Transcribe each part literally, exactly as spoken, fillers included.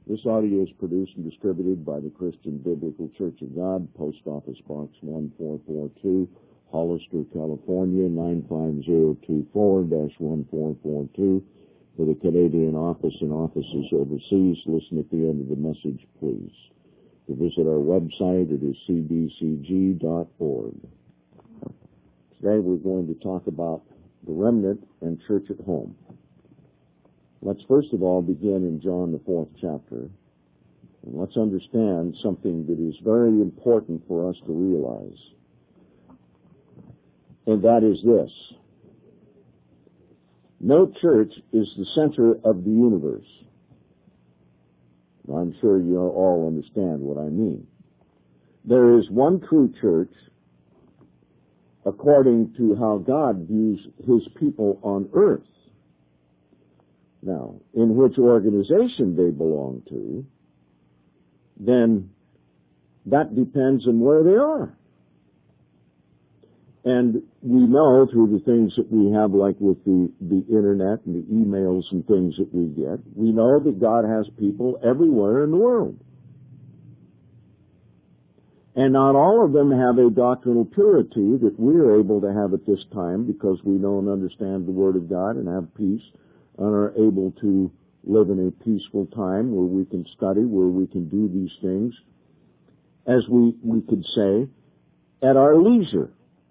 This audio is produced and distributed by the Christian Biblical Church of God, Post Office Box one four four two, Hollister, California, nine five zero two four dash one four four two. For the Canadian office and offices overseas, listen at the end of the message, please. To visit our website, it is c b c g dot org. Today we're going to talk about the remnant and church at home. Let's first of all begin in John the fourth chapter, and let's understand something that is very important for us to realize, and that is this. No church is the center of the universe. I'm sure you all understand what I mean. There is one true church according to how God views his people on earth. Now, in which organization they belong to, then that depends on where they are. And we know through the things that we have, like with the, the internet and the emails and things that we get, we know that God has people everywhere in the world. And not all of them have a doctrinal purity that we're able to have at this time, because we know and understand the Word of God and have peace and are able to live in a peaceful time where we can study, where we can do these things, as we, we could say, at our leisure.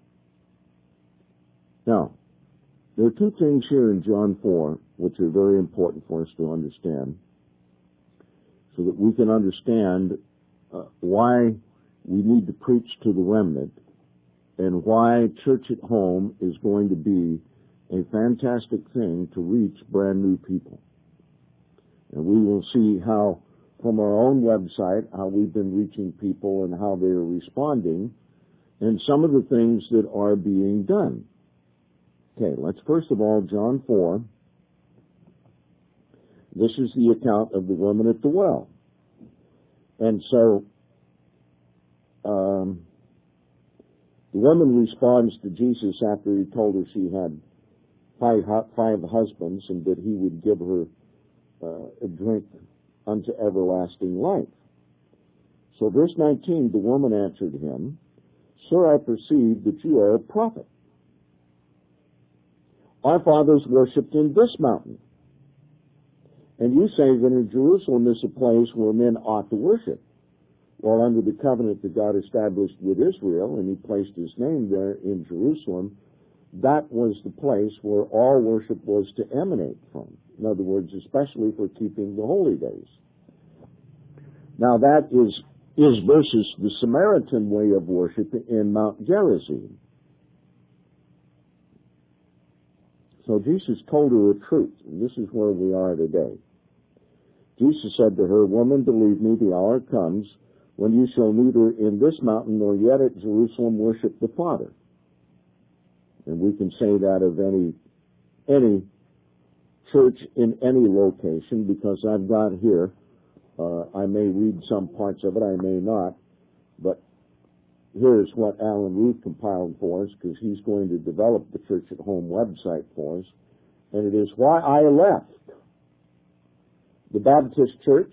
Now, there are two things here in John four which are very important for us to understand, so that we can understand uh, why we need to preach to the remnant and why church at home is going to be a fantastic thing to reach brand new people. And we will see how, from our own website, how we've been reaching people and how they are responding, and some of the things that are being done. Okay, let's first of all, John four. This is the account of the woman at the well. And so, um, the woman responds to Jesus after he told her she had five, five husbands and that he would give her uh, a drink unto everlasting life. So verse nineteen, the woman answered him, "Sir, I perceive that you are a prophet. Our fathers worshipped in this mountain, and you say that in Jerusalem is a place where men ought to worship. Well, under the covenant that God established with Israel, and he placed his name there in Jerusalem, that was the place where all worship was to emanate from. In other words, especially for keeping the holy days. Now that is, is versus the Samaritan way of worship in Mount Gerizim. So Jesus told her a truth, and this is where we are today. Jesus said to her, "Woman, believe me, the hour comes when you shall neither in this mountain nor yet at Jerusalem worship the Father." And we can say that of any any church in any location, because I've got here, uh, I may read some parts of it, I may not, but here's what Alan Ruth compiled for us, because he's going to develop the Church at Home website for us, and it is why I left the Baptist Church.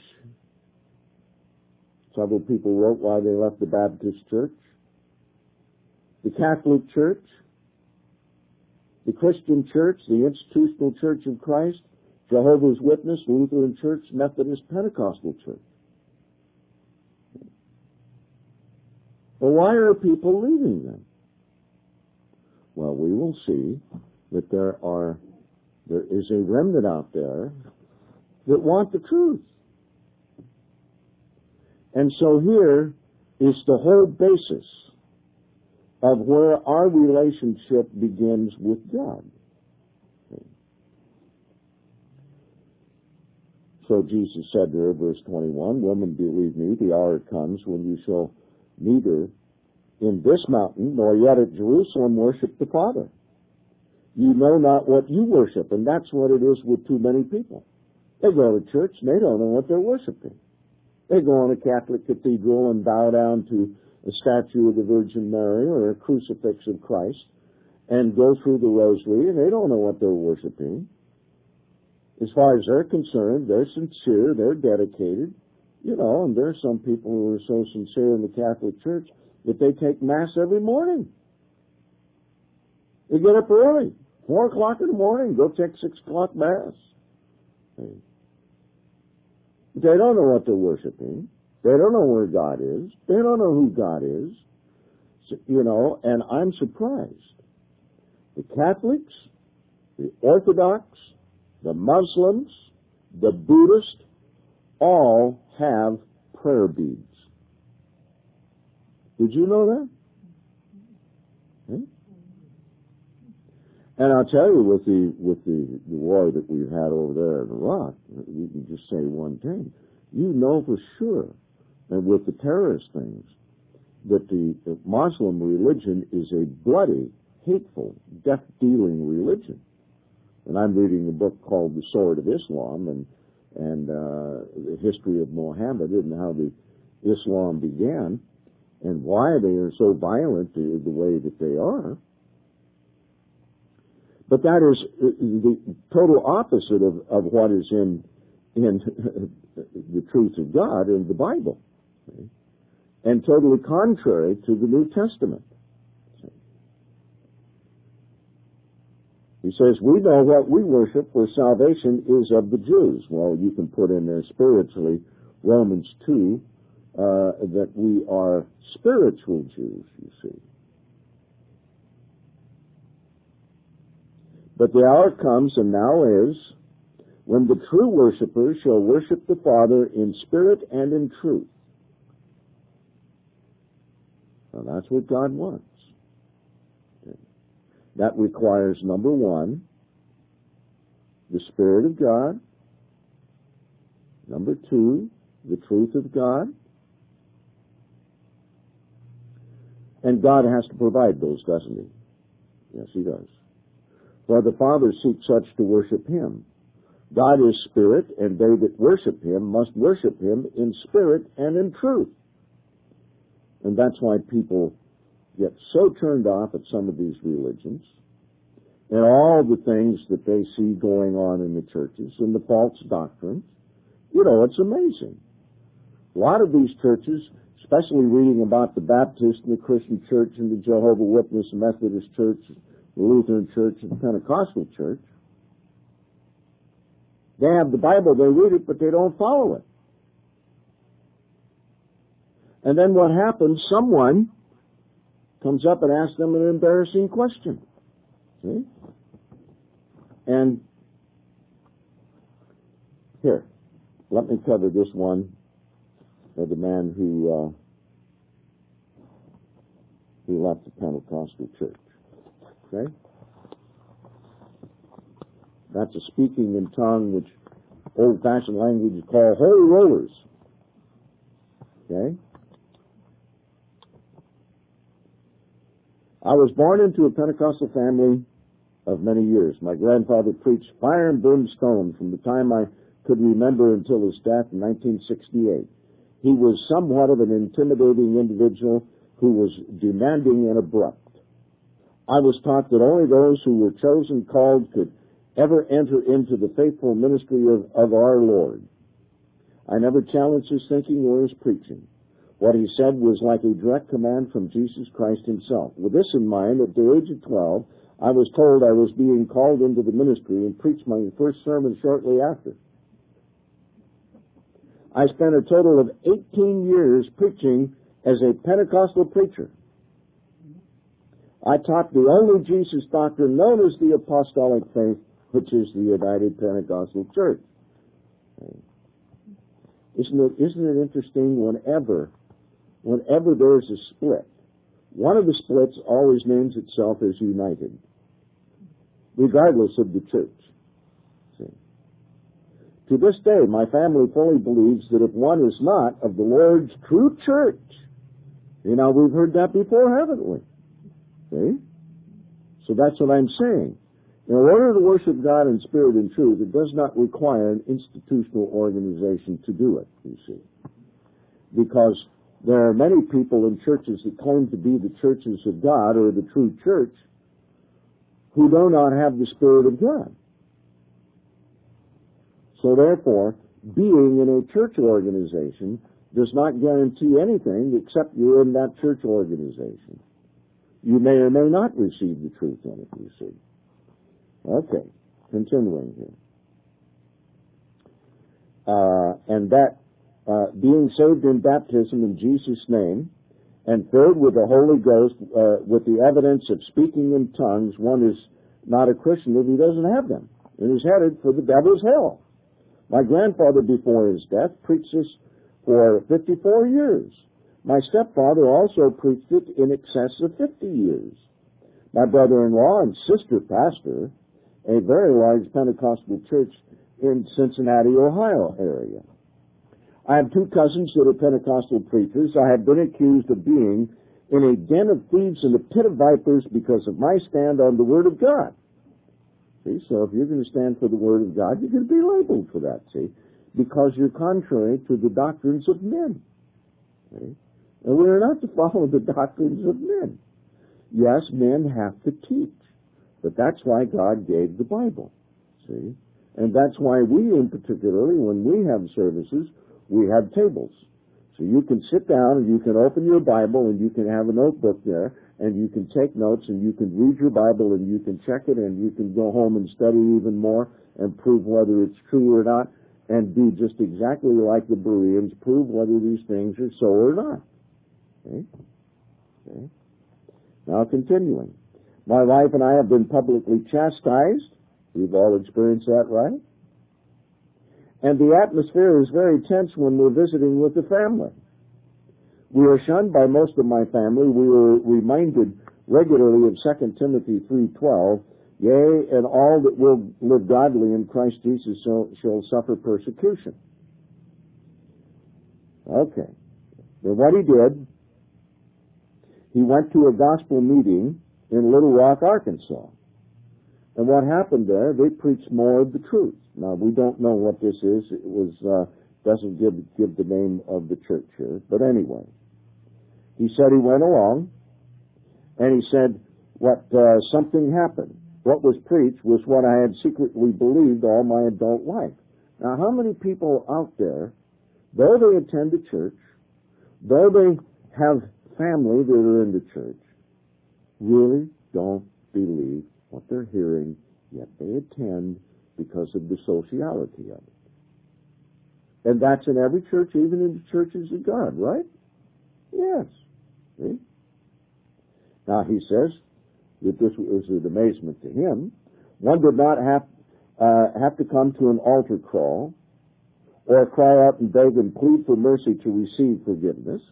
Several people wrote why they left the Baptist Church, the Catholic Church, the Christian Church, the Institutional Church of Christ, Jehovah's Witness, Lutheran Church, Methodist, Pentecostal Church. Well, why are people leaving them? Well, we will see that there are there is a remnant out there that want the truth. And so here is the whole basis of where our relationship begins with God. So Jesus said to her, verse twenty-one, "Woman, believe me, the hour comes when you shall neither in this mountain nor yet at Jerusalem worship the Father. You know not what you worship." And that's what it is with too many people. They go to church and they don't know what they're worshiping. They go in a Catholic cathedral and bow down to a statue of the Virgin Mary or a crucifix of Christ and go through the rosary, and they don't know what they're worshiping. As far as they're concerned, they're sincere, they're dedicated, you know, and there's some people who are so sincere in the Catholic Church that they take Mass every morning. They get up early, four o'clock in the morning, go take six o'clock Mass. They don't know what they're worshiping. They don't know where God is. They don't know who God is. So, you know, and I'm surprised. The Catholics, the Orthodox, the Muslims, the Buddhists, all have prayer beads. Did you know that? Hmm? And I'll tell you, with the with the, the war that we've had over there in Iraq, we can just say one thing. You know for sure, and with the terrorist things, that the, the Muslim religion is a bloody, hateful, death-dealing religion. And I'm reading a book called The Sword of Islam, and and uh, the history of Muhammad and how the Islam began, and why they are so violent the, the way that they are. But that is the total opposite of, of what is in in the truth of God in the Bible, okay? And totally contrary to the New Testament. He says, we know what we worship, for salvation is of the Jews. Well, you can put in there spiritually, Romans two, uh, that we are spiritual Jews, you see. But the hour comes, and now is, when the true worshipers shall worship the Father in spirit and in truth. Now, that's what God wants. That requires, number one, the Spirit of God. Number two, the truth of God. And God has to provide those, doesn't he? Yes, he does. For the Father seeks such to worship him. God is spirit, and they that worship him must worship him in spirit and in truth. And that's why people get so turned off at some of these religions and all the things that they see going on in the churches and the false doctrines. You know, it's amazing. A lot of these churches, especially reading about the Baptist and the Christian Church and the Jehovah's Witness, the Methodist Church, the Lutheran Church, and the Pentecostal Church, they have the Bible, they read it, but they don't follow it. And then what happens, someone comes up and asks them an embarrassing question. See? And here, let me cover this one of the man who uh, who left the Pentecostal church. Okay? That's a speaking in tongue, which old-fashioned language call holy rollers. Okay? I was born into a Pentecostal family of many years. My grandfather preached fire and brimstone from the time I could remember until his death in nineteen sixty-eight. He was somewhat of an intimidating individual who was demanding and abrupt. I was taught that only those who were chosen, called, could ever enter into the faithful ministry of, of our Lord. I never challenged his thinking or his preaching. What he said was like a direct command from Jesus Christ himself. With this in mind, at the age of twelve, I was told I was being called into the ministry and preached my first sermon shortly after. I spent a total of eighteen years preaching as a Pentecostal preacher. I taught the only Jesus doctrine known as the Apostolic Faith, which is the United Pentecostal Church. Isn't it, isn't it interesting whenever, whenever there's a split, one of the splits always names itself as United, regardless of the church. See? To this day, my family fully believes that if one is not of the Lord's true church, you know, we've heard that before, haven't we? See? So that's what I'm saying. In order to worship God in spirit and truth, it does not require an institutional organization to do it, you see. Because there are many people in churches that claim to be the churches of God or the true church who do not have the Spirit of God. So therefore, being in a church organization does not guarantee anything except you're in that church organization. You may or may not receive the truth in it, you see. Okay, continuing here. Uh, and that uh, being saved in baptism in Jesus' name and filled with the Holy Ghost uh, with the evidence of speaking in tongues, one is not a Christian if he doesn't have them. And is headed for the devil's hell. My grandfather, before his death, preached this for fifty-four years. My stepfather also preached it in excess of fifty years. My brother-in-law and sister pastor a very large Pentecostal church in Cincinnati, Ohio area. I have two cousins that are Pentecostal preachers. I have been accused of being in a den of thieves and a pit of vipers because of my stand on the Word of God. See, so if you're going to stand for the Word of God, you're going to be labeled for that, see, because you're contrary to the doctrines of men. See? And we're not to follow the doctrines of men. Yes, men have to teach, but that's why God gave the Bible, see? And that's why we, in particularly, when we have services, we have tables. So you can sit down and you can open your Bible and you can have a notebook there and you can take notes and you can read your Bible and you can check it and you can go home and study even more and prove whether it's true or not and do just exactly like the Bereans, prove whether these things are so or not. Okay? Okay. Now continuing. My wife and I have been publicly chastised. We've all experienced that, right? And the atmosphere is very tense when we're visiting with the family. We are shunned by most of my family. We were reminded regularly of Second Timothy three twelve, yea, and all that will live godly in Christ Jesus shall, shall suffer persecution. Okay. Then what he did, he went to a gospel meeting in Little Rock, Arkansas. And what happened there, they preached more of the truth. Now, we don't know what this is. It was uh, doesn't give give the name of the church here. But anyway, he said he went along, and he said what uh, something happened. What was preached was what I had secretly believed all my adult life. Now, how many people out there, though they attend the church, though they have family that are in the church, really don't believe what they're hearing, yet they attend because of the sociality of it. And that's in every church, even in the churches of God, right? Yes. See? Now he says that this was an amazement to him. One did not have, uh, have to come to an altar call or cry out and beg and plead for mercy to receive forgiveness.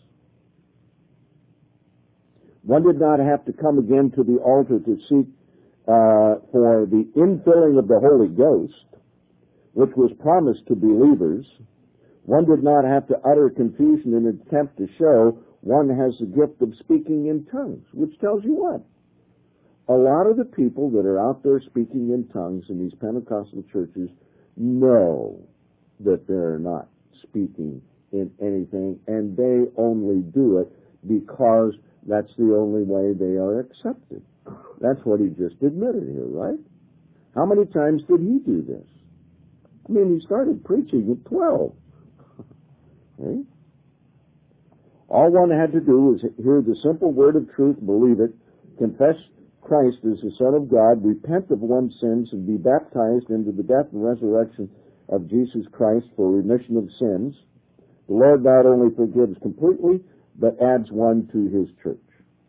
One did not have to come again to the altar to seek Uh, for the infilling of the Holy Ghost, which was promised to believers. One did not have to utter confusion in an attempt to show one has the gift of speaking in tongues, which tells you what? A lot of the people that are out there speaking in tongues in these Pentecostal churches know that they're not speaking in anything, and they only do it because that's the only way they are accepted. That's what he just admitted here, right? How many times did he do this? I mean, he started preaching at twelve. Okay? All one had to do was hear the simple word of truth, believe it, confess Christ as the Son of God, repent of one's sins, and be baptized into the death and resurrection of Jesus Christ for remission of sins. The Lord not only forgives completely, but adds one to his church.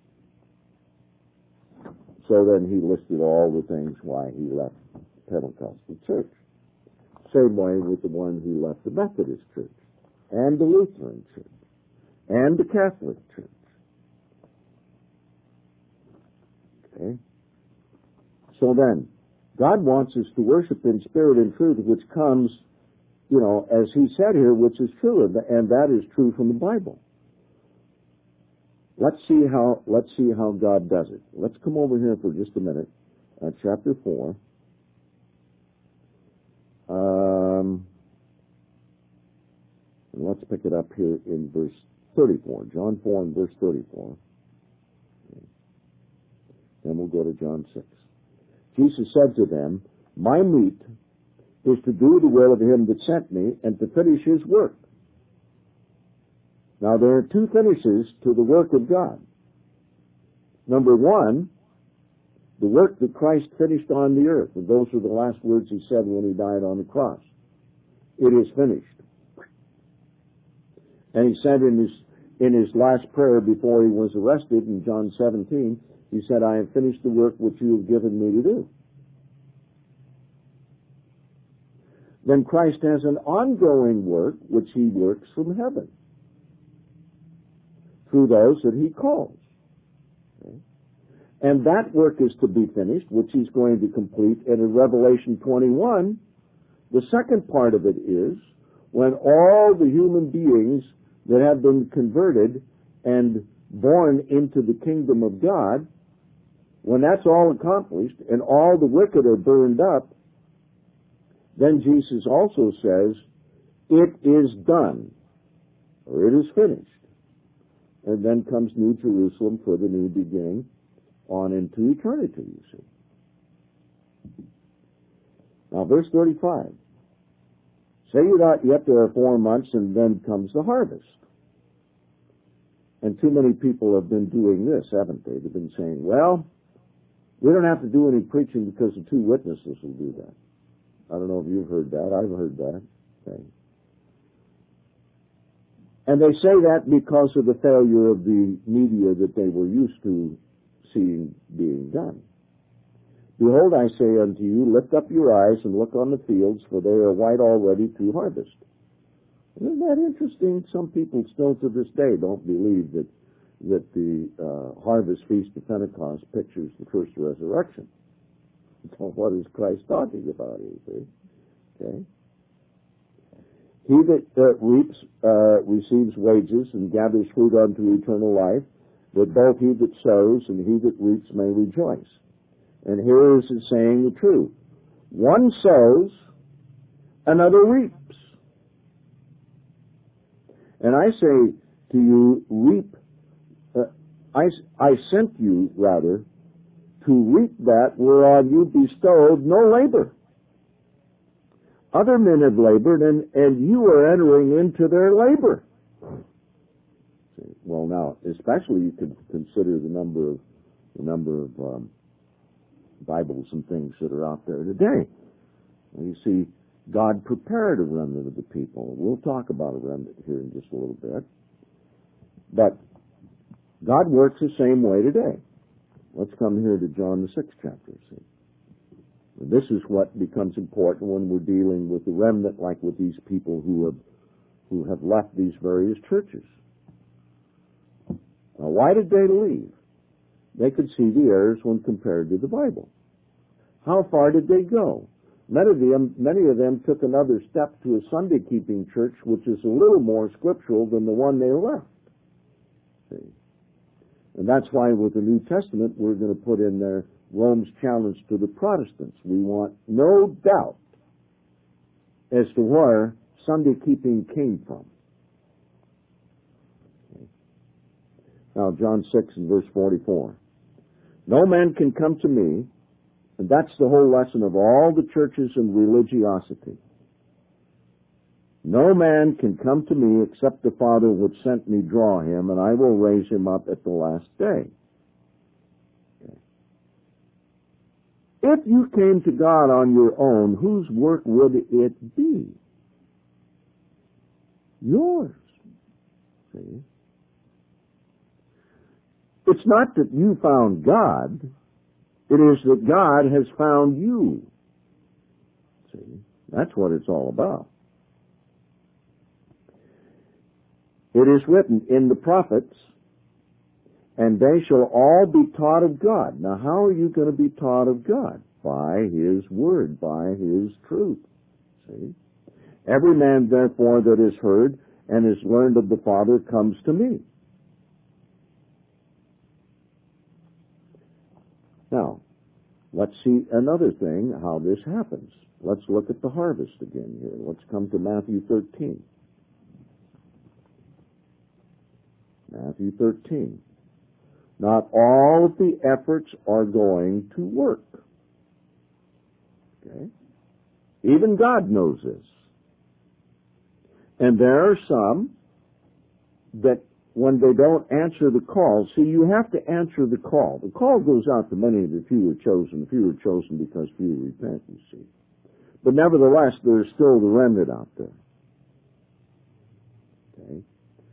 So then he listed all the things why he left Pentecostal church. Same way with the one who left the Methodist church, and the Lutheran church, and the Catholic church. Okay? So then, God wants us to worship in spirit and truth, which comes, you know, as he said here, which is true, and that is true from the Bible. Let's see how let's see how God does it. Let's come over here for just a minute. Uh, chapter four. Um, and let's pick it up here in verse thirty-four. John four and verse thirty-four. Okay. Then we'll go to John six. Jesus said to them, "My meat is to do the will of him that sent me and to finish his work. Now, there are two finishes to the work of God. Number one, the work that Christ finished on the earth. And those were the last words he said when he died on the cross. It is finished. And he said in his, in his last prayer before he was arrested in John seventeen, he said, I have finished the work which you have given me to do. Then Christ has an ongoing work which he works from heaven through those that he calls. Okay? And that work is to be finished, which he's going to complete. And in Revelation twenty-one, the second part of it is when all the human beings that have been converted and born into the kingdom of God, when that's all accomplished and all the wicked are burned up, then Jesus also says, it is done, or it is finished. And then comes New Jerusalem for the new beginning on into eternity, you see. Now, verse thirty-five. Say you not yet there are four months, and then comes the harvest. And too many people have been doing this, haven't they? They've been saying, well, we don't have to do any preaching because the two witnesses will do that. I don't know if you've heard that. I've heard that. Okay. And they say that because of the failure of the media that they were used to seeing being done. Behold, I say unto you, lift up your eyes and look on the fields, for they are white already to harvest. Isn't that interesting? Some people still to this day don't believe that that the uh, harvest feast of Pentecost pictures the first resurrection. So what is Christ talking about here? See? Okay. He that uh, reaps uh, receives wages and gathers fruit unto eternal life, that both he that sows and he that reaps may rejoice. And here is it saying the truth. One sows, another reaps. And I say to you, reap. Uh, I, I sent you, rather, to reap that whereon you bestowed no labor. Other men have labored, and, and you are entering into their labor. Well, now, especially you could consider the number of the number of um, Bibles and things that are out there today. You see, God prepared a remnant of the people. We'll talk about a remnant here in just a little bit. But God works the same way today. Let's come here to John the sixth chapter. See, this is what becomes important when we're dealing with the remnant, like with these people who have who have left these various churches. Now, why did they leave? They could see the errors when compared to the Bible. How far did they go? Many of them, many of them took another step to a Sunday-keeping church, which is a little more scriptural than the one they left. See? And that's why with the New Testament, we're going to put in there Rome's challenge to the Protestants. We want no doubt as to where Sunday-keeping came from. Okay. Now, John six and verse forty-four. No man can come to me, and that's the whole lesson of all the churches and religiosity. No man can come to me except the Father which sent me draw him, and I will raise him up at the last day. Okay. If you came to God on your own, whose work would it be? Yours. See? It's not that you found God. It is that God has found you. See? That's what it's all about. It is written in the prophets, and they shall all be taught of God. Now, how are you going to be taught of God? By His Word, by His truth. See? Every man, therefore, that is heard and is learned of the Father comes to me. Now, let's see another thing, how this happens. Let's look at the harvest again here. Let's come to Matthew thirteen. Matthew thirteen. Not all of the efforts are going to work. Okay? Even God knows this. And there are some that when they don't answer the call, see, you have to answer the call. The call goes out to many of the few are chosen. Few are chosen because few repent, you see. But nevertheless, there's still the remnant out there. Okay.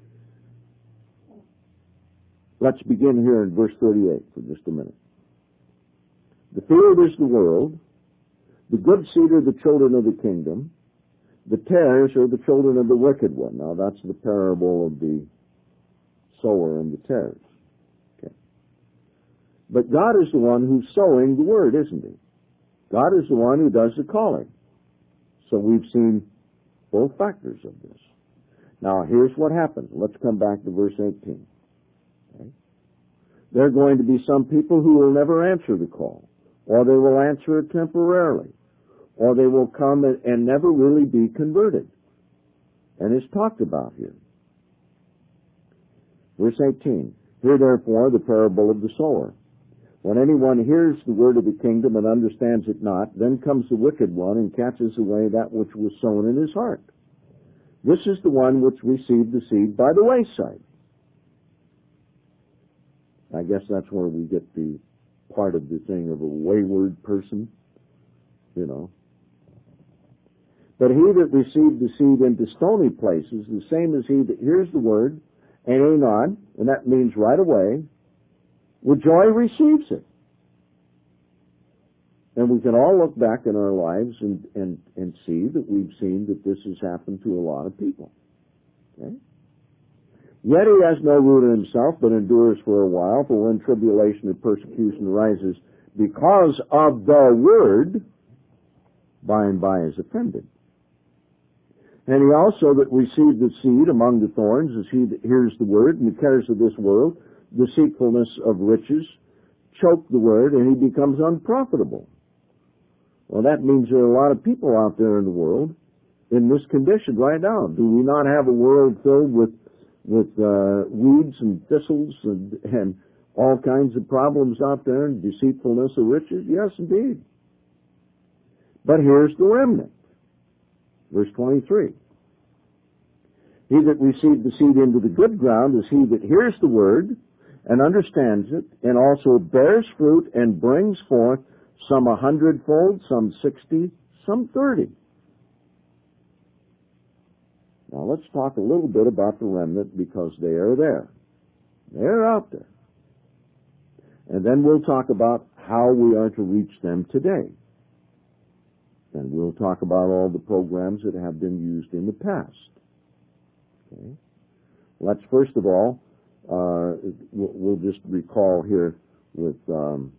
Let's begin here in verse thirty-eight for just a minute. The field is the world. The good seed are the children of the kingdom. The tares are the children of the wicked one. Now, that's the parable of the sower and the tares. Okay. But God is the one who's sowing the word, isn't he? God is the one who does the calling. So we've seen both factors of this. Now, here's what happens. Let's come back to verse eighteen. Okay. There are going to be some people who will never answer the call, or they will answer it temporarily, or they will come and, and never really be converted. And it's talked about here. Verse eighteen, hear therefore the parable of the sower. When anyone hears the word of the kingdom and understands it not, then comes the wicked one and catches away that which was sown in his heart. This is the one which received the seed by the wayside. I guess that's where we get the part of the thing of a wayward person, you know. But he that received the seed into stony places, the same as he that hears the word, and anon, and that means right away, with joy receives it. And we can all look back in our lives and, and, and see that we've seen that this has happened to a lot of people. Okay? Yet he has no root in himself, but endures for a while, for when tribulation and persecution arises because of the word, by and by is offended. And he also that received the seed among the thorns is he that hears the word, and the cares of this world, deceitfulness of riches, choke the word, and he becomes unprofitable. Well, that means there are a lot of people out there in the world in this condition right now. Do we not have a world filled with with uh, weeds and thistles and, and all kinds of problems out there, and deceitfulness of riches? Yes, indeed. But here's the remnant. Verse twenty-three. He that received the seed into the good ground is he that hears the word and understands it, and also bears fruit and brings forth some a hundredfold, some sixty, some thirty. Now let's talk a little bit about the remnant, because they are there. They're out there. And then we'll talk about how we are to reach them today. And we'll talk about all the programs that have been used in the past. Okay. Let's first of all, uh, we'll just recall here with um,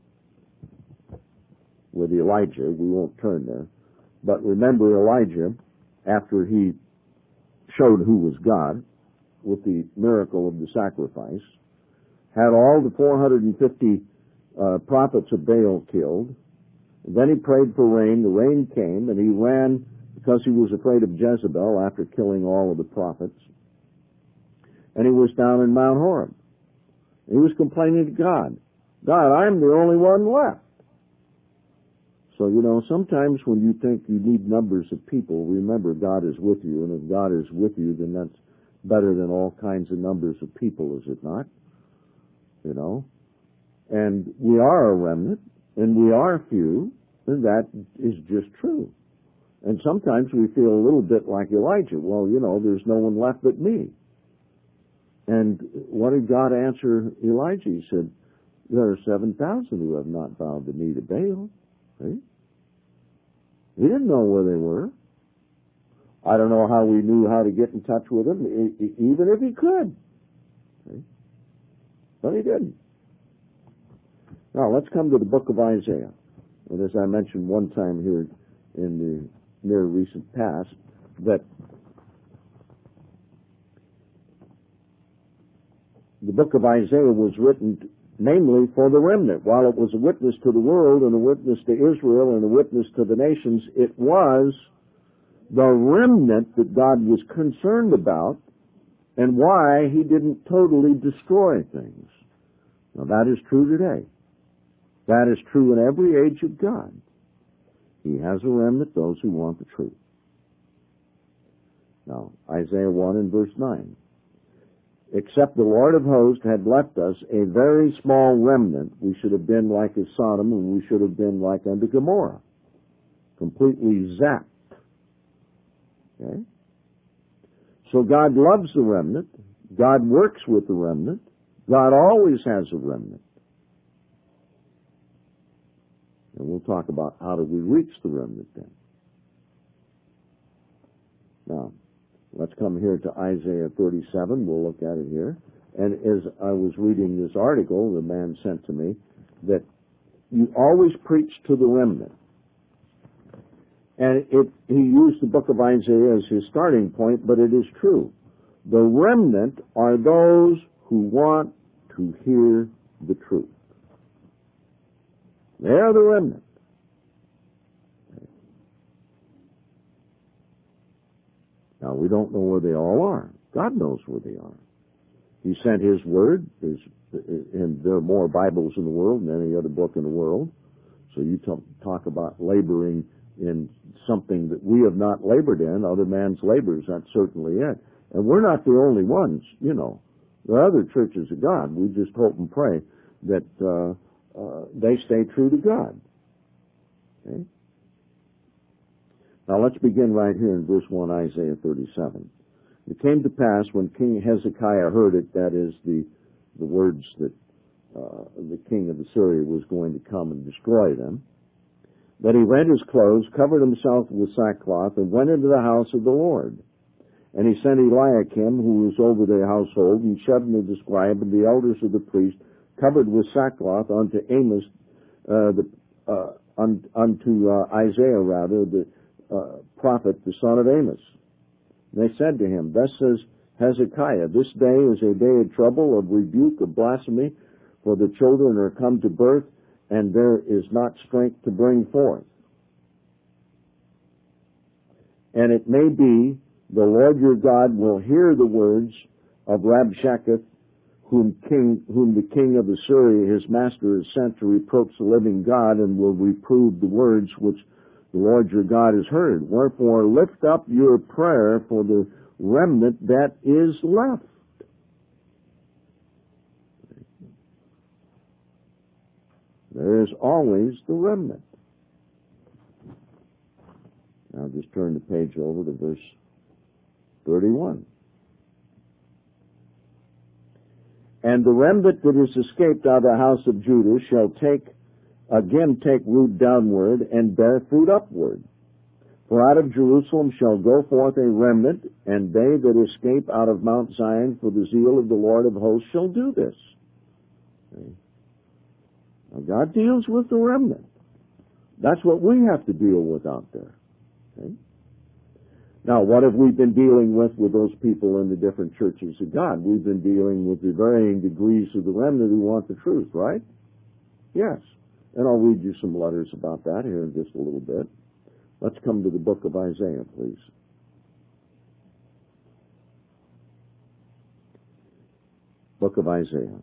with Elijah. We won't turn there, but remember Elijah, after he showed who was God with the miracle of the sacrifice, had all the four hundred fifty uh, prophets of Baal killed. Then he prayed for rain. The rain came, and he ran because he was afraid of Jezebel after killing all of the prophets. And he was down in Mount Horeb. He was complaining to God. God, I'm the only one left. So, you know, sometimes when you think you need numbers of people, remember God is with you. And if God is with you, then that's better than all kinds of numbers of people, is it not? You know? And we are a remnant, and we are few, and that is just true. And sometimes we feel a little bit like Elijah. Well, you know, there's no one left but me. And what did God answer Elijah? He said, there are seven thousand who have not bowed the knee to Baal. See? He didn't know where they were. I don't know how we knew how to get in touch with them, even if he could. See? But he didn't. Now, let's come to the book of Isaiah. And as I mentioned one time here in the near recent past, that the book of Isaiah was written namely for the remnant. While it was a witness to the world and a witness to Israel and a witness to the nations, it was the remnant that God was concerned about and why he didn't totally destroy things. Now, that is true today. That is true in every age of God. He has a remnant, those who want the truth. Now, Isaiah one and verse nine. Except the Lord of hosts had left us a very small remnant, we should have been like as Sodom, and we should have been like unto Gomorrah. Completely zapped. Okay? So God loves the remnant. God works with the remnant. God always has a remnant. And we'll talk about how do we reach the remnant then. Now, let's come here to Isaiah thirty-seven. We'll look at it here. And as I was reading this article the man sent to me, that you always preach to the remnant. And it, he used the book of Isaiah as his starting point, but it is true. The remnant are those who want to hear the truth. They are the remnant. Now, we don't know where they all are. God knows where they are. He sent His Word, his, and there are more Bibles in the world than any other book in the world. So you talk, talk about laboring in something that we have not labored in, other man's labors, that's certainly it. And we're not the only ones, you know. There are other churches of God. We just hope and pray that uh, uh, they stay true to God. Okay? Now let's begin right here in verse one, Isaiah thirty-seven. It came to pass when King Hezekiah heard it, that is the the words that uh, the king of Assyria was going to come and destroy them, that he rent his clothes, covered himself with sackcloth, and went into the house of the Lord. And he sent Eliakim, who was over the household, and Shebna the scribe, and the elders of the priest, covered with sackcloth, unto Amos, uh, the, uh, un, unto uh, Isaiah, rather, the uh, prophet, the son of Amos. And they said to him, Thus says Hezekiah, This day is a day of trouble, of rebuke, of blasphemy, for the children are come to birth, and there is not strength to bring forth. And it may be the Lord your God will hear the words of Rabshakeh, whom king, whom the king of Assyria, his master, has sent to reproach the living God, and will reprove the words which the Lord your God has heard. Wherefore lift up your prayer for the remnant that is left. There is always the remnant. Now just turn the page over to verse thirty-one. And the remnant that is escaped out of the house of Judah shall take again take root downward and bear fruit upward. For out of Jerusalem shall go forth a remnant, and they that escape out of Mount Zion, for the zeal of the Lord of hosts shall do this. Okay. Now God deals with the remnant. That's what we have to deal with out there. Okay. Now, what have we been dealing with with those people in the different churches of God? We've been dealing with the varying degrees of the remnant who want the truth, right? Yes. And I'll read you some letters about that here in just a little bit. Let's come to the book of Isaiah, please. Book of Isaiah.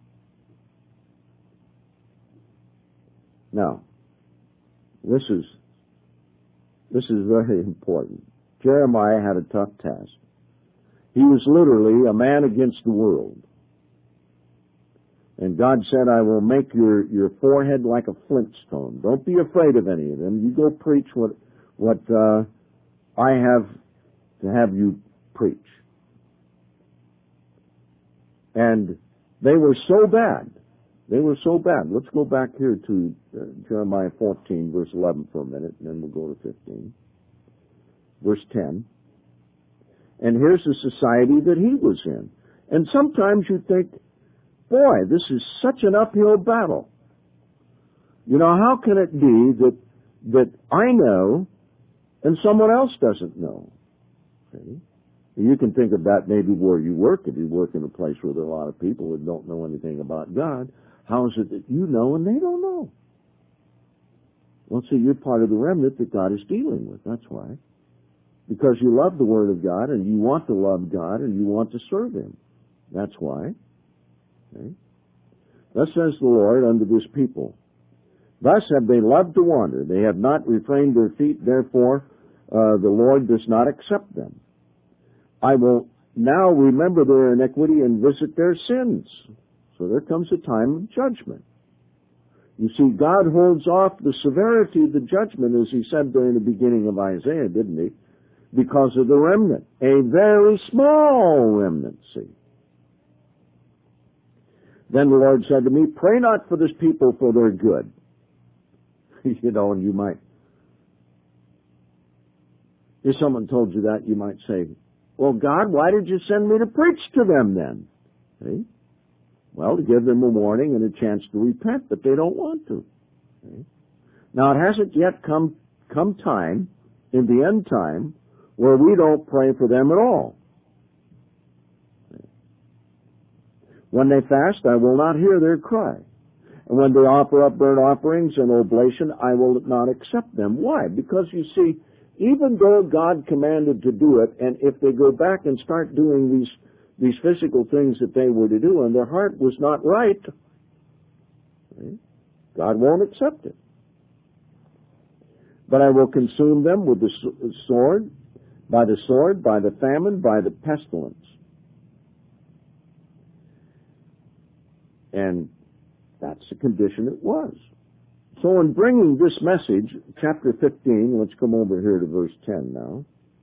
Now, this is this is very important. Jeremiah had a tough task. He was literally a man against the world. And God said, I will make your, your forehead like a flintstone. Don't be afraid of any of them. You go preach what, what uh, I have to have you preach. And they were so bad. They were so bad. Let's go back here to uh, Jeremiah fourteen, verse eleven for a minute, and then we'll go to fifteen. Verse ten. And here's the society that he was in. And sometimes you think, boy, this is such an uphill battle. You know, how can it be that that I know and someone else doesn't know? See? You can think of that maybe where you work. If you work in a place where there are a lot of people that don't know anything about God, how is it that you know and they don't know? Well, see, you're part of the remnant that God is dealing with. That's why. Because you love the Word of God, and you want to love God, and you want to serve Him. That's why. Okay. Thus says the Lord unto this people, Thus have they loved to wander. They have not refrained their feet, therefore uh, the Lord does not accept them. I will now remember their iniquity and visit their sins. So there comes a time of judgment. You see, God holds off the severity of the judgment, as he said during the beginning of Isaiah, didn't he? Because of the remnant. A very small remnant, see. Then the Lord said to me, pray not for this people for their good. You know, and you might, if someone told you that, you might say, well, God, why did you send me to preach to them then? See? Well, to give them a warning and a chance to repent, but they don't want to. See? Now, it hasn't yet come, come time, in the end time, where we don't pray for them at all. See? When they fast, I will not hear their cry. And when they offer up burnt offerings and oblation, I will not accept them. Why? Because, you see, even though God commanded to do it, and if they go back and start doing these these physical things that they were to do, and their heart was not right, God won't accept it. But I will consume them with the sword, by the sword, by the famine, by the pestilence. And that's the condition it was. So in bringing this message, chapter fifteen, let's come over here to verse ten now.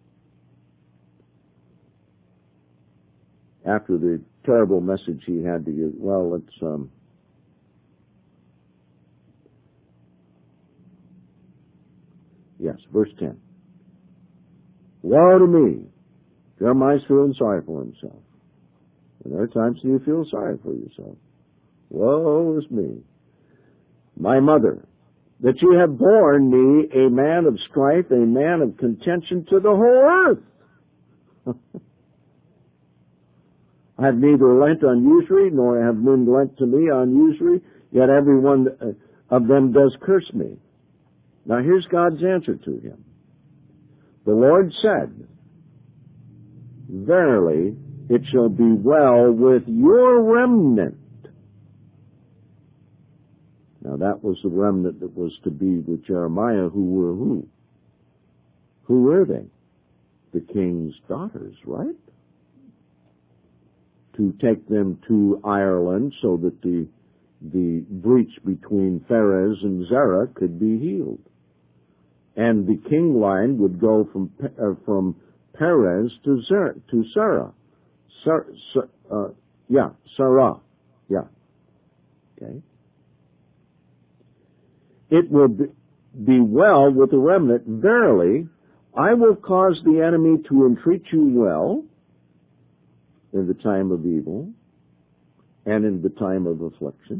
After the terrible message he had to give, well, let's, um, yes, verse ten. Woe to me! Jeremiah's feeling sorry for himself. And there are times when you feel sorry for yourself. Woe is me! My mother, that you have borne me a man of strife, a man of contention to the whole earth. I have neither lent on usury, nor have men lent to me on usury, yet every one of them does curse me. Now here's God's answer to him. The Lord said, verily it shall be well with your remnant. Now that was the remnant that was to be with Jeremiah, who were who? Who were they? The king's daughters, right? To take them to Ireland so that the the breach between Pharez and Zerah could be healed. And the king line would go from uh, from Perez to Zerah, to Sarah. Sar, Sar, uh, yeah, Sarah. Yeah. Okay. It will be, be well with the remnant. Verily, I will cause the enemy to entreat you well in the time of evil and in the time of affliction.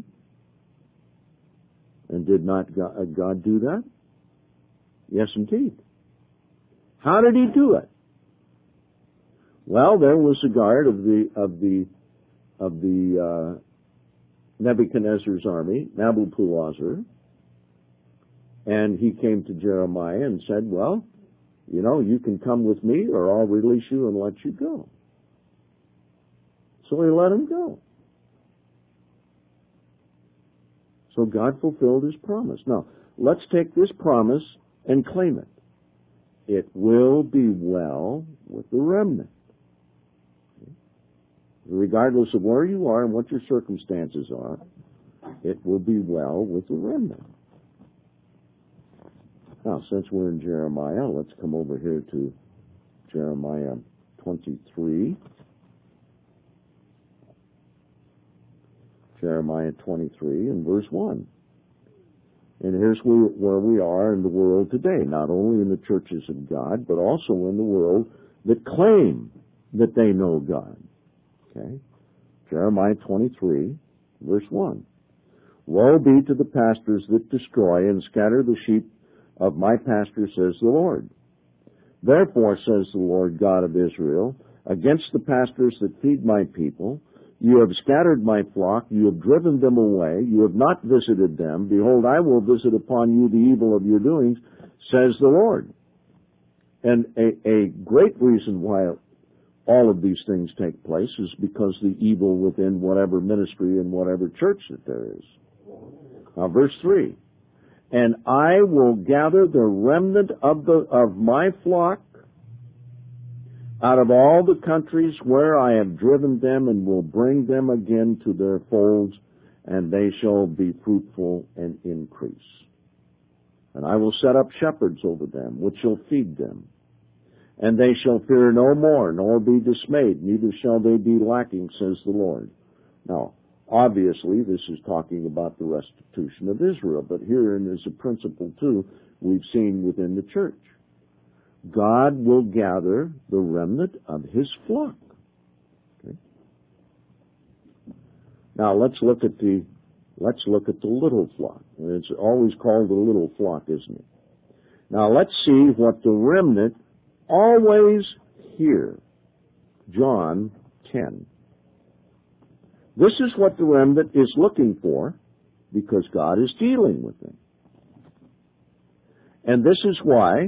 And did not God, God do that? Yes, indeed. How did he do it? Well, there was a guard of the of the of the uh, Nebuchadnezzar's army, Nabopolassar, and he came to Jeremiah and said, well, you know, you can come with me or I'll release you and let you go. So he let him go. So God fulfilled his promise. Now, let's take this promise and claim it. It will be well with the remnant. Regardless of where you are and what your circumstances are, it will be well with the remnant. Now, since we're in Jeremiah, let's come over here to Jeremiah twenty-three. Jeremiah twenty-three and verse one. And here's where we are in the world today, not only in the churches of God, but also in the world that claim that they know God. Okay? Jeremiah twenty-three, verse one. Woe be to the pastors that destroy and scatter the sheep of my pasture, says the Lord. Therefore, says the Lord God of Israel, against the pastors that feed my people, you have scattered my flock, you have driven them away, you have not visited them. Behold, I will visit upon you the evil of your doings, says the Lord. And a, a great reason why all of these things take place is because the evil within whatever ministry and whatever church that there is. Now, verse three. and I will gather the remnant of the of my flock out of all the countries where I have driven them, and will bring them again to their folds, and they shall be fruitful and increase. And I will set up shepherds over them, which shall feed them. And they shall fear no more, nor be dismayed, neither shall they be lacking, says the Lord. Now, obviously, this is talking about the restitution of Israel, but herein is a principle, too, we've seen within the church. God will gather the remnant of His flock. Okay. Now, let's look at the let's look at the little flock. It's always called the little flock, isn't it? Now, let's see what the remnant always hear. John ten. This is what the remnant is looking for, because God is dealing with them. And this is why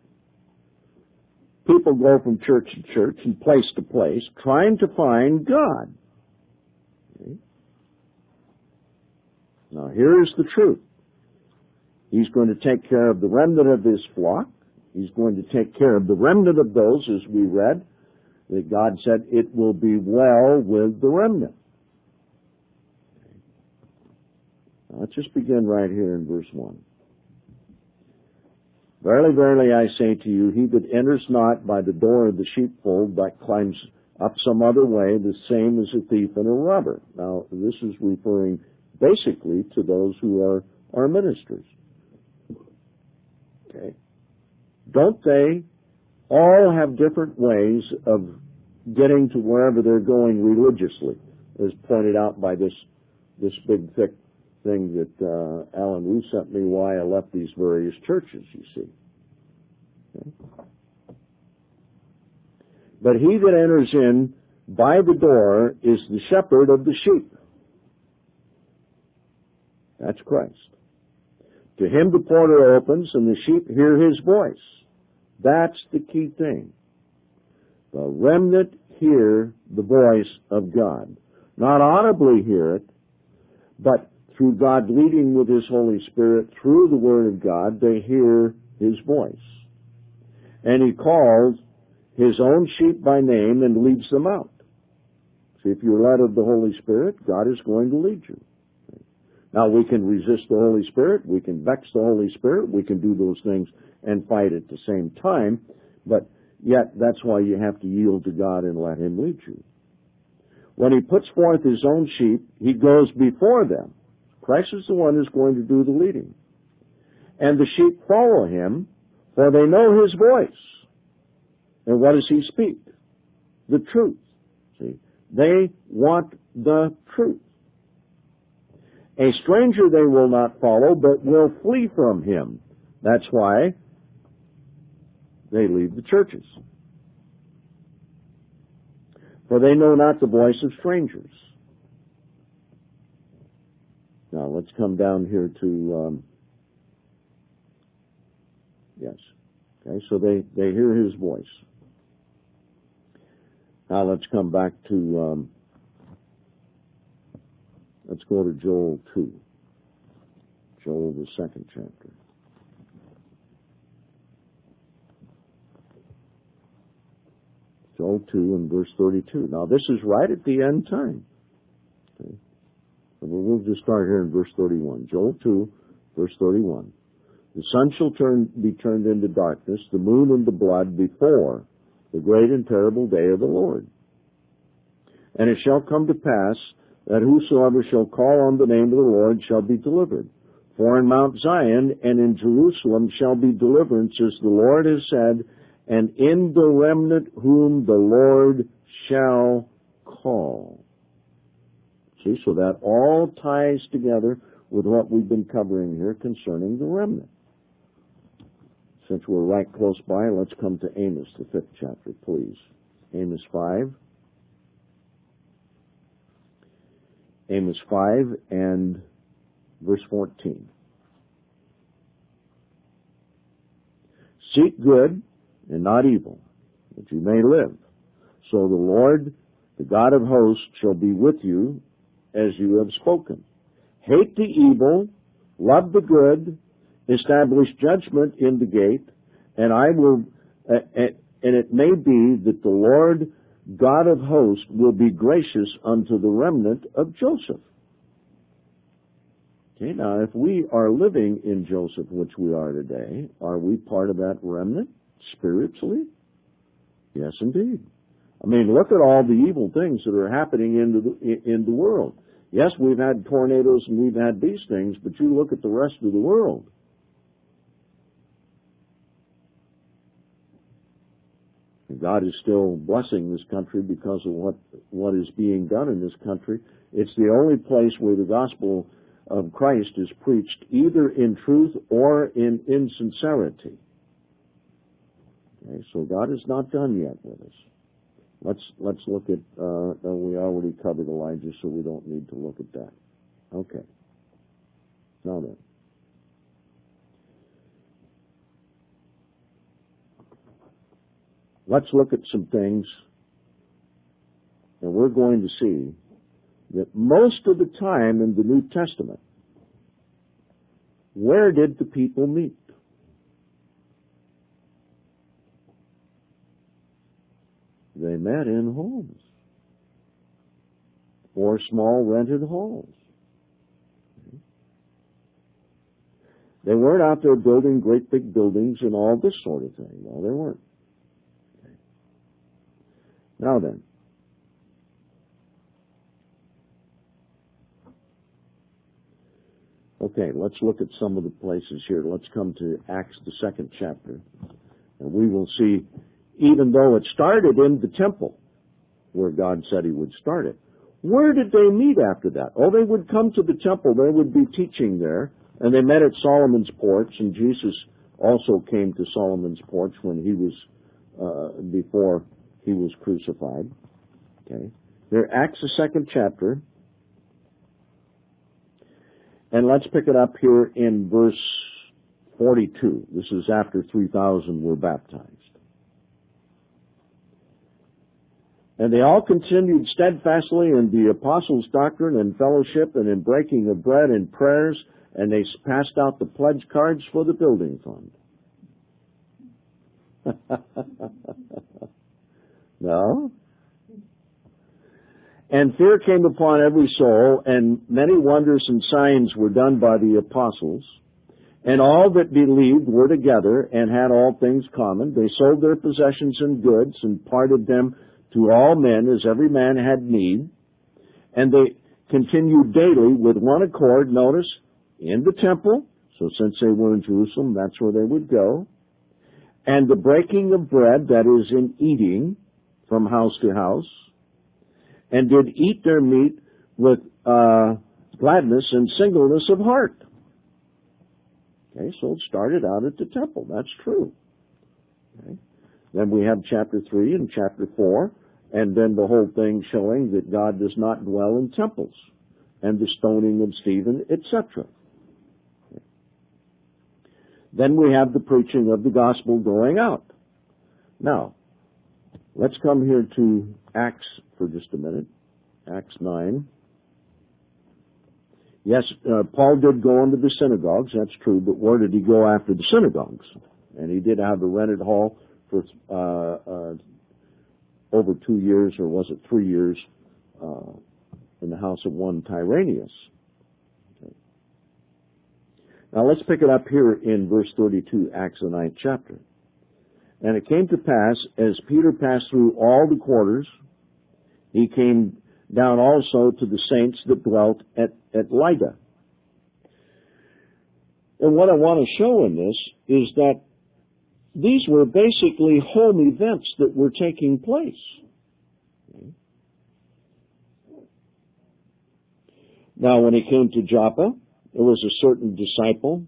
people go from church to church and place to place trying to find God. Okay. Now, here is the truth. He's going to take care of the remnant of His flock. He's going to take care of the remnant of those, as we read, that God said, it will be well with the remnant. Okay. Now, let's just begin right here in verse one. Verily, verily, I say to you, he that enters not by the door of the sheepfold, but climbs up some other way, the same is a thief and a robber. Now, this is referring basically to those who are our ministers. Okay. Don't they all have different ways of getting to wherever they're going religiously, as pointed out by this this big, thick thing that uh, Alan Wu sent me, why I left these various churches, you see. Okay. But he that enters in by the door is the shepherd of the sheep. That's Christ. To him the porter opens, and the sheep hear his voice. That's the key thing. The remnant hear the voice of God. Not audibly hear it, but through God leading with His Holy Spirit, through the Word of God, they hear His voice. And He calls His own sheep by name and leads them out. See, if you're led of the Holy Spirit, God is going to lead you. Now, we can resist the Holy Spirit, we can vex the Holy Spirit, we can do those things and fight at the same time, but yet that's why you have to yield to God and let Him lead you. When He puts forth His own sheep, He goes before them. Christ is the one who's going to do the leading. And the sheep follow Him, for they know His voice. And what does He speak? The truth. See, they want the truth. A stranger they will not follow, but will flee from him. That's why they leave the churches. For they know not the voice of strangers. Now, let's come down here to, um, yes. Okay, so they, they hear His voice. Now, let's come back to, um, let's go to Joel two. Joel, the second chapter. Joel two and verse thirty-two. Now, this is right at the end time. Okay. So we'll just start here in verse thirty-one. Joel two, verse thirty-one. The sun shall turn, be turned into darkness, the moon into blood before the great and terrible day of the Lord. And it shall come to pass that whosoever shall call on the name of the Lord shall be delivered. For in Mount Zion and in Jerusalem shall be deliverance, as the Lord has said, and in the remnant whom the Lord shall call. See, so that all ties together with what we've been covering here concerning the remnant. Since we're right close by, let's come to Amos, the fifth chapter, please. Amos five. Amos five and verse fourteen. Seek good and not evil, that you may live. So the Lord, the God of hosts, shall be with you as you have spoken. Hate the evil, love the good, establish judgment in the gate, and I will, uh, and it may be that the Lord God of hosts will be gracious unto the remnant of Joseph. Okay, now if we are living in Joseph, which we are today, are we part of that remnant spiritually? Yes, indeed. I mean, look at all the evil things that are happening in the, in the world. Yes, we've had tornadoes and we've had these things, but you look at the rest of the world. God is still blessing this country because of what, what is being done in this country. It's the only place where the gospel of Christ is preached either in truth or in insincerity. Okay, so God is not done yet with us. Let's let's look at, uh, we already covered Elijah, so we don't need to look at that. Okay. Now then. Let's look at some things, and we're going to see that most of the time in the New Testament, where did the people meet? They met in homes or small rented halls. They weren't out there building great big buildings and all this sort of thing. No, they weren't. Okay. Now then, okay, let's look at some of the places here. Let's come to Acts, the second chapter, and we will see, even though it started in the temple, where God said he would start it, where did they meet after that? Oh, they would come to the temple. They would be teaching there, and they met at Solomon's porch, and Jesus also came to Solomon's porch when he was, uh, before he was crucified. Okay. There, Acts, the second chapter, and let's pick it up here in verse forty-two. This is after three thousand were baptized. And they all continued steadfastly in the apostles' doctrine and fellowship and in breaking of bread and prayers, and they passed out the pledge cards for the building fund. No? And fear came upon every soul, and many wonders and signs were done by the apostles. And all that believed were together and had all things common. They sold their possessions and goods and parted them to all men as every man had need. And they continued daily with one accord, notice, in the temple. So since they were in Jerusalem, that's where they would go. And the breaking of bread, that is in eating from house to house. And did eat their meat with uh, gladness and singleness of heart. Okay, so it started out at the temple. That's true. Okay. Then we have chapter three and chapter four, and then the whole thing showing that God does not dwell in temples, and the stoning of Stephen, et cetera. Okay. Then we have the preaching of the gospel going out. Now, let's come here to Acts for just a minute. Acts nine. Yes, uh, Paul did go into the synagogues, that's true, but where did he go after the synagogues? And he did have a rented hall for uh, uh, over two years, or was it three years, uh, in the house of one Tyrannus. Okay. Now let's pick it up here in verse thirty-two, Acts the ninth chapter. And it came to pass, as Peter passed through all the quarters, he came down also to the saints that dwelt at, at Lydda. And what I want to show in this is that these were basically home events that were taking place. Okay. Now, when he came to Joppa, there was a certain disciple,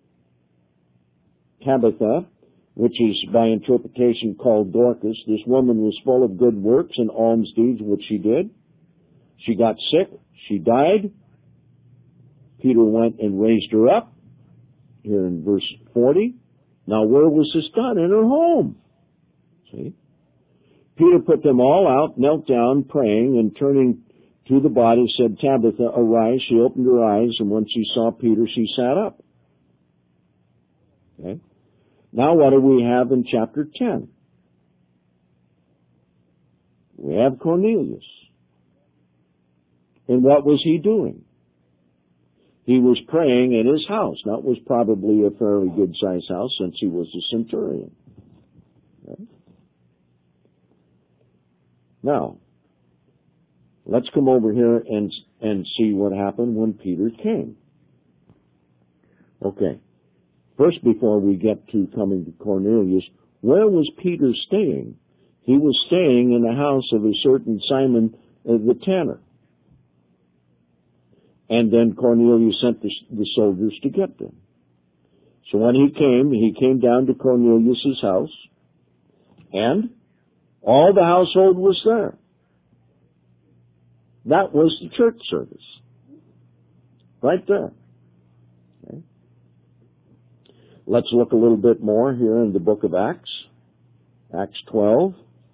Tabitha, which is by interpretation called Dorcas. This woman was full of good works and alms deeds, which she did. She got sick. She died. Peter went and raised her up, here in verse forty. Now, where was this done? In her home. See? Peter put them all out, knelt down, praying, and turning to the body, said, Tabitha, arise. She opened her eyes, and when she saw Peter, she sat up. Okay? Now what do we have in chapter ten? We have Cornelius. And what was he doing? He was praying in his house. Now, it was probably a fairly good-sized house since he was a centurion. Okay? Now, let's come over here and, and see what happened when Peter came. Okay. First, before we get to coming to Cornelius, where was Peter staying? He was staying in the house of a certain Simon uh, the tanner. And then Cornelius sent the, the soldiers to get them. So when he came, he came down to Cornelius' house, and all the household was there. That was the church service. Right there. Okay. Let's look a little bit more here in the book of Acts. Acts twelve.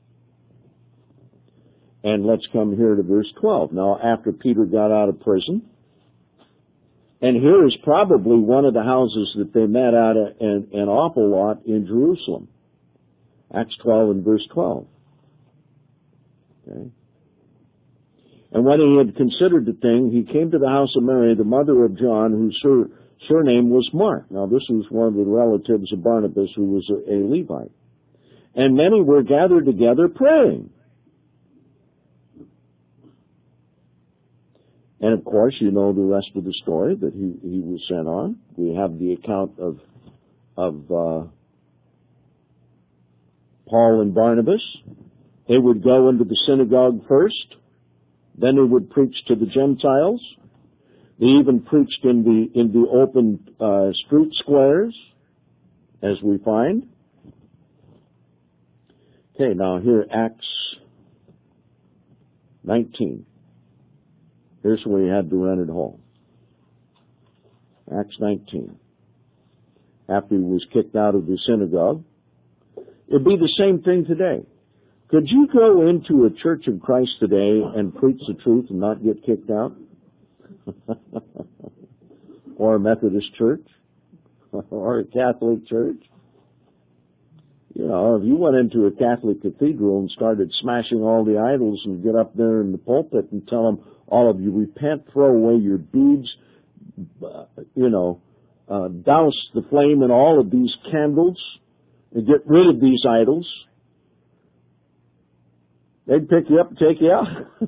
And let's come here to verse twelve. Now, after Peter got out of prison, and here is probably one of the houses that they met at a, an, an awful lot in Jerusalem. Acts twelve and verse twelve. Okay. And when he had considered the thing, he came to the house of Mary, the mother of John, whose sur, surname was Mark. Now, this was one of the relatives of Barnabas, who was a, a Levite. And many were gathered together praying. And of course, you know the rest of the story, that he, he was sent on. We have the account of, of uh, Paul and Barnabas. They would go into the synagogue first. Then they would preach to the Gentiles. They even preached in the, in the open uh, street squares, as we find. Okay, now here, Acts nineteen. Here's where he had the rented hall. Acts nineteen. After he was kicked out of the synagogue. It'd be the same thing today. Could you go into a Church of Christ today and preach the truth and not get kicked out? Or a Methodist church? Or a Catholic church? You know, if you went into a Catholic cathedral and started smashing all the idols and get up there in the pulpit and tell them, all of you repent, throw away your beads, uh, you know, uh, douse the flame in all of these candles and get rid of these idols, they'd pick you up and take you out.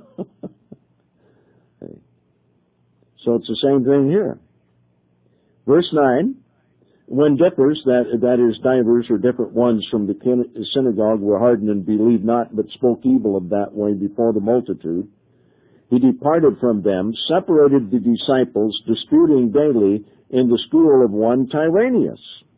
So it's the same thing here. Verse nine, when differs, that, that is divers or different ones from the synagogue were hardened and believed not, but spoke evil of that way before the multitude, he departed from them, separated the disciples, disputing daily in the school of one Tyrannus.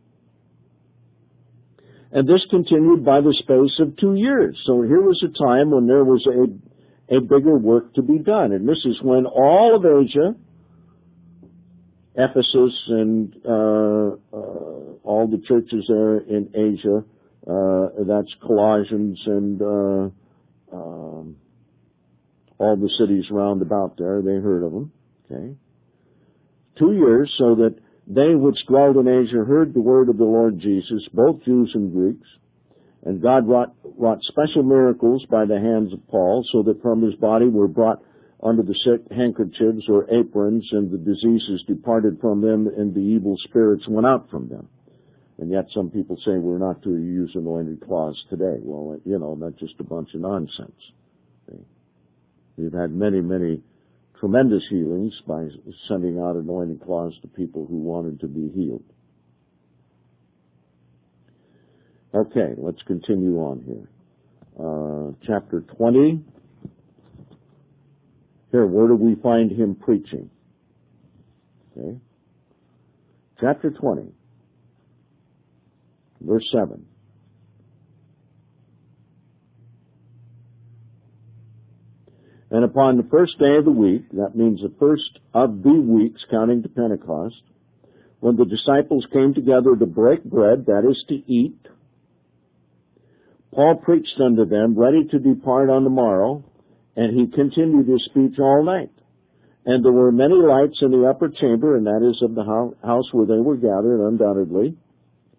And this continued by the space of two years. So here was a time when there was a, a bigger work to be done. And this is when all of Asia, Ephesus and uh, uh, all the churches there in Asia, uh, that's Colossians and uh, um, all the cities round about there, they heard of them. Okay, two years, so that they which dwelled in Asia heard the word of the Lord Jesus, both Jews and Greeks, and God wrought, wrought special miracles by the hands of Paul, so that from his body were brought unto the sick handkerchiefs or aprons, and the diseases departed from them, and the evil spirits went out from them. And yet some people say we're not to use anointed cloths today. Well, you know, that's just a bunch of nonsense. Okay. We've had many, many tremendous healings by sending out anointed cloths to people who wanted to be healed. Okay, let's continue on here. Uh, chapter twenty. Here, where do we find him preaching? Okay. Chapter twenty. Verse seven. And upon the first day of the week, that means the first of the weeks, counting to Pentecost, when the disciples came together to break bread, that is to eat, Paul preached unto them, ready to depart on the morrow, and he continued his speech all night. And there were many lights in the upper chamber, and that is of the house where they were gathered, undoubtedly.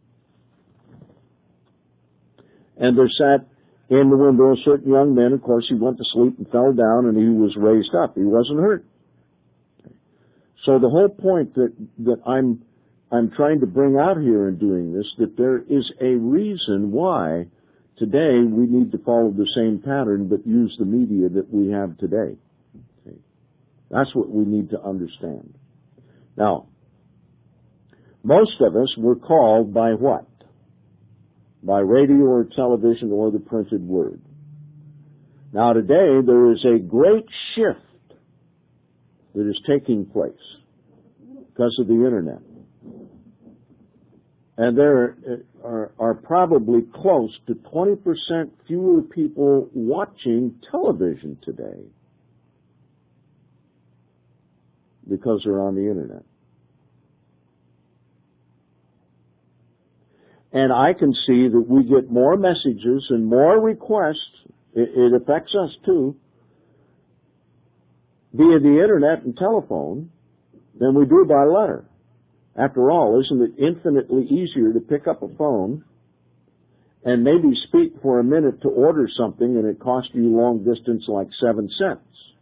And there sat in the window a certain young man. Of course, he went to sleep and fell down, and he was raised up. He wasn't hurt. So the whole point that, that I'm, I'm trying to bring out here in doing this, that there is a reason why today we need to follow the same pattern but use the media that we have today. Okay. That's what we need to understand. Now, most of us were called by what? By radio or television or the printed word. Now today there is a great shift that is taking place because of the internet. And there are, are probably close to twenty percent fewer people watching television today because they're on the internet. And I can see that we get more messages and more requests, it, it affects us too, via the internet and telephone than we do by letter. After all, isn't it infinitely easier to pick up a phone and maybe speak for a minute to order something and it costs you long distance like seven cents?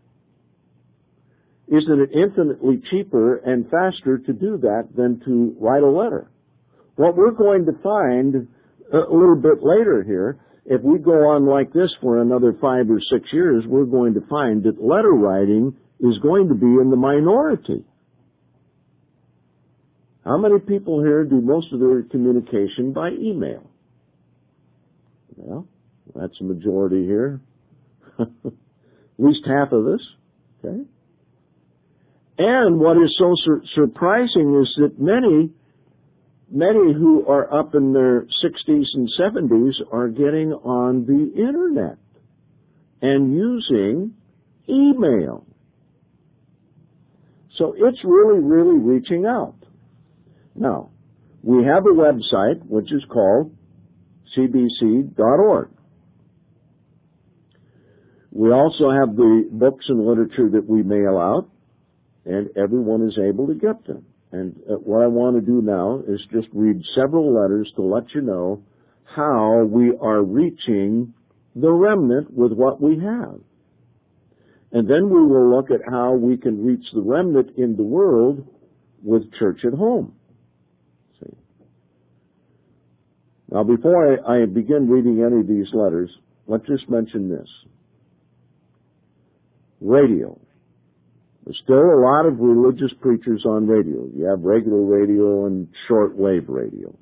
Isn't it infinitely cheaper and faster to do that than to write a letter? What we're going to find a little bit later here, if we go on like this for another five or six years, we're going to find that letter writing is going to be in the minority. How many people here do most of their communication by email? Well, that's a majority here. At least half of us. Okay. And what is so sur- surprising is that many, many who are up in their sixties and seventies are getting on the internet and using email. So it's really, really reaching out. Now, we have a website which is called C B C dot org. We also have the books and literature that we mail out, and everyone is able to get them. And uh, what I want to do now is just read several letters to let you know how we are reaching the remnant with what we have. And then we will look at how we can reach the remnant in the world with Church at Home. See? Now, before I, I begin reading any of these letters, let's just mention this. Radio. There's still a lot of religious preachers on radio. You have regular radio and shortwave radio.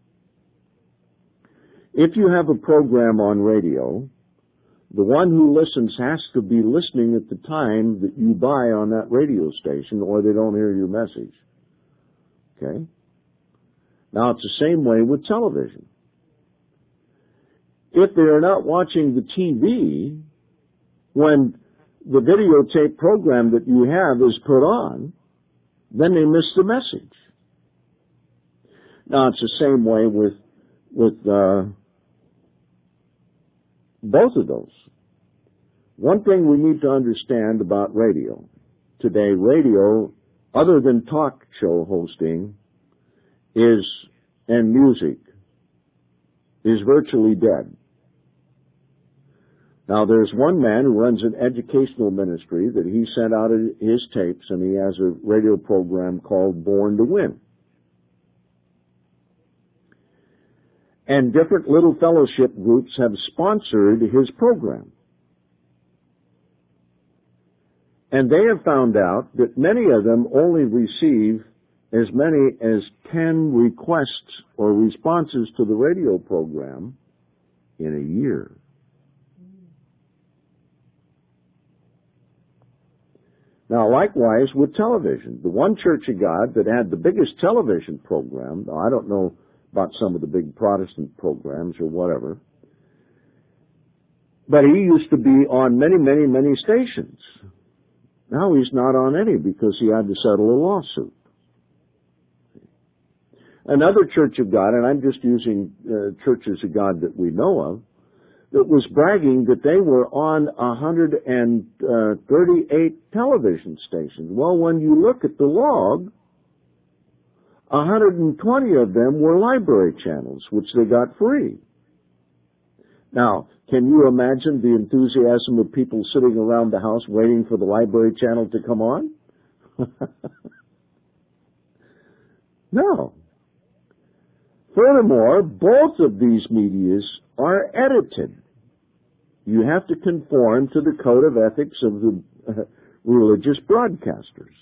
If you have a program on radio, the one who listens has to be listening at the time that you buy on that radio station, or they don't hear your message. Okay? Now, it's the same way with television. If they are not watching the T V, when the videotape program that you have is put on, then they miss the message. Now, it's the same way with, with uh, both of those. One thing we need to understand about radio today, radio, other than talk show hosting, is, and music, is virtually dead. Now, there's one man who runs an educational ministry that he sent out his tapes, and he has a radio program called Born to Win. And different little fellowship groups have sponsored his program. And they have found out that many of them only receive as many as ten requests or responses to the radio program in a year. Now, likewise with television. The one Church of God that had the biggest television program, now I don't know about some of the big Protestant programs or whatever, but he used to be on many, many, many stations. Now he's not on any because he had to settle a lawsuit. Another Church of God, and I'm just using uh, churches of God that we know of, that was bragging that they were on one hundred thirty-eight television stations. Well, when you look at the log, one hundred twenty of them were library channels, which they got free. Now, can you imagine the enthusiasm of people sitting around the house waiting for the library channel to come on? No. Furthermore, both of these medias are edited. You have to conform to the code of ethics of the uh, religious broadcasters.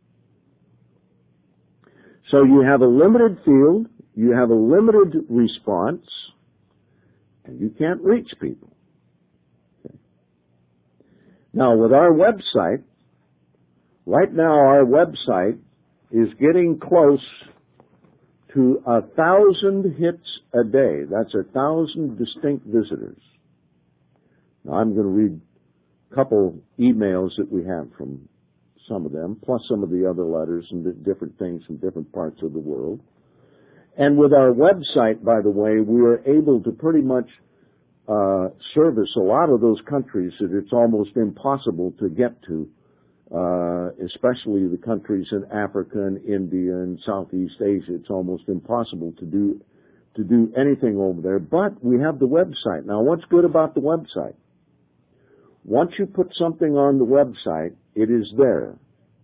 So you have a limited field, you have a limited response, and you can't reach people. Okay. Now, with our website, right now our website is getting close to a thousand hits a day. That's a thousand distinct visitors. Now, I'm going to read a couple emails that we have from some of them, plus some of the other letters and the different things from different parts of the world. And with our website, by the way, we are able to pretty much uh, service a lot of those countries that it's almost impossible to get to, uh, especially the countries in Africa and India and Southeast Asia. It's almost impossible to do to do anything over there. But we have the website. Now, what's good about the website? Once you put something on the website, it is there.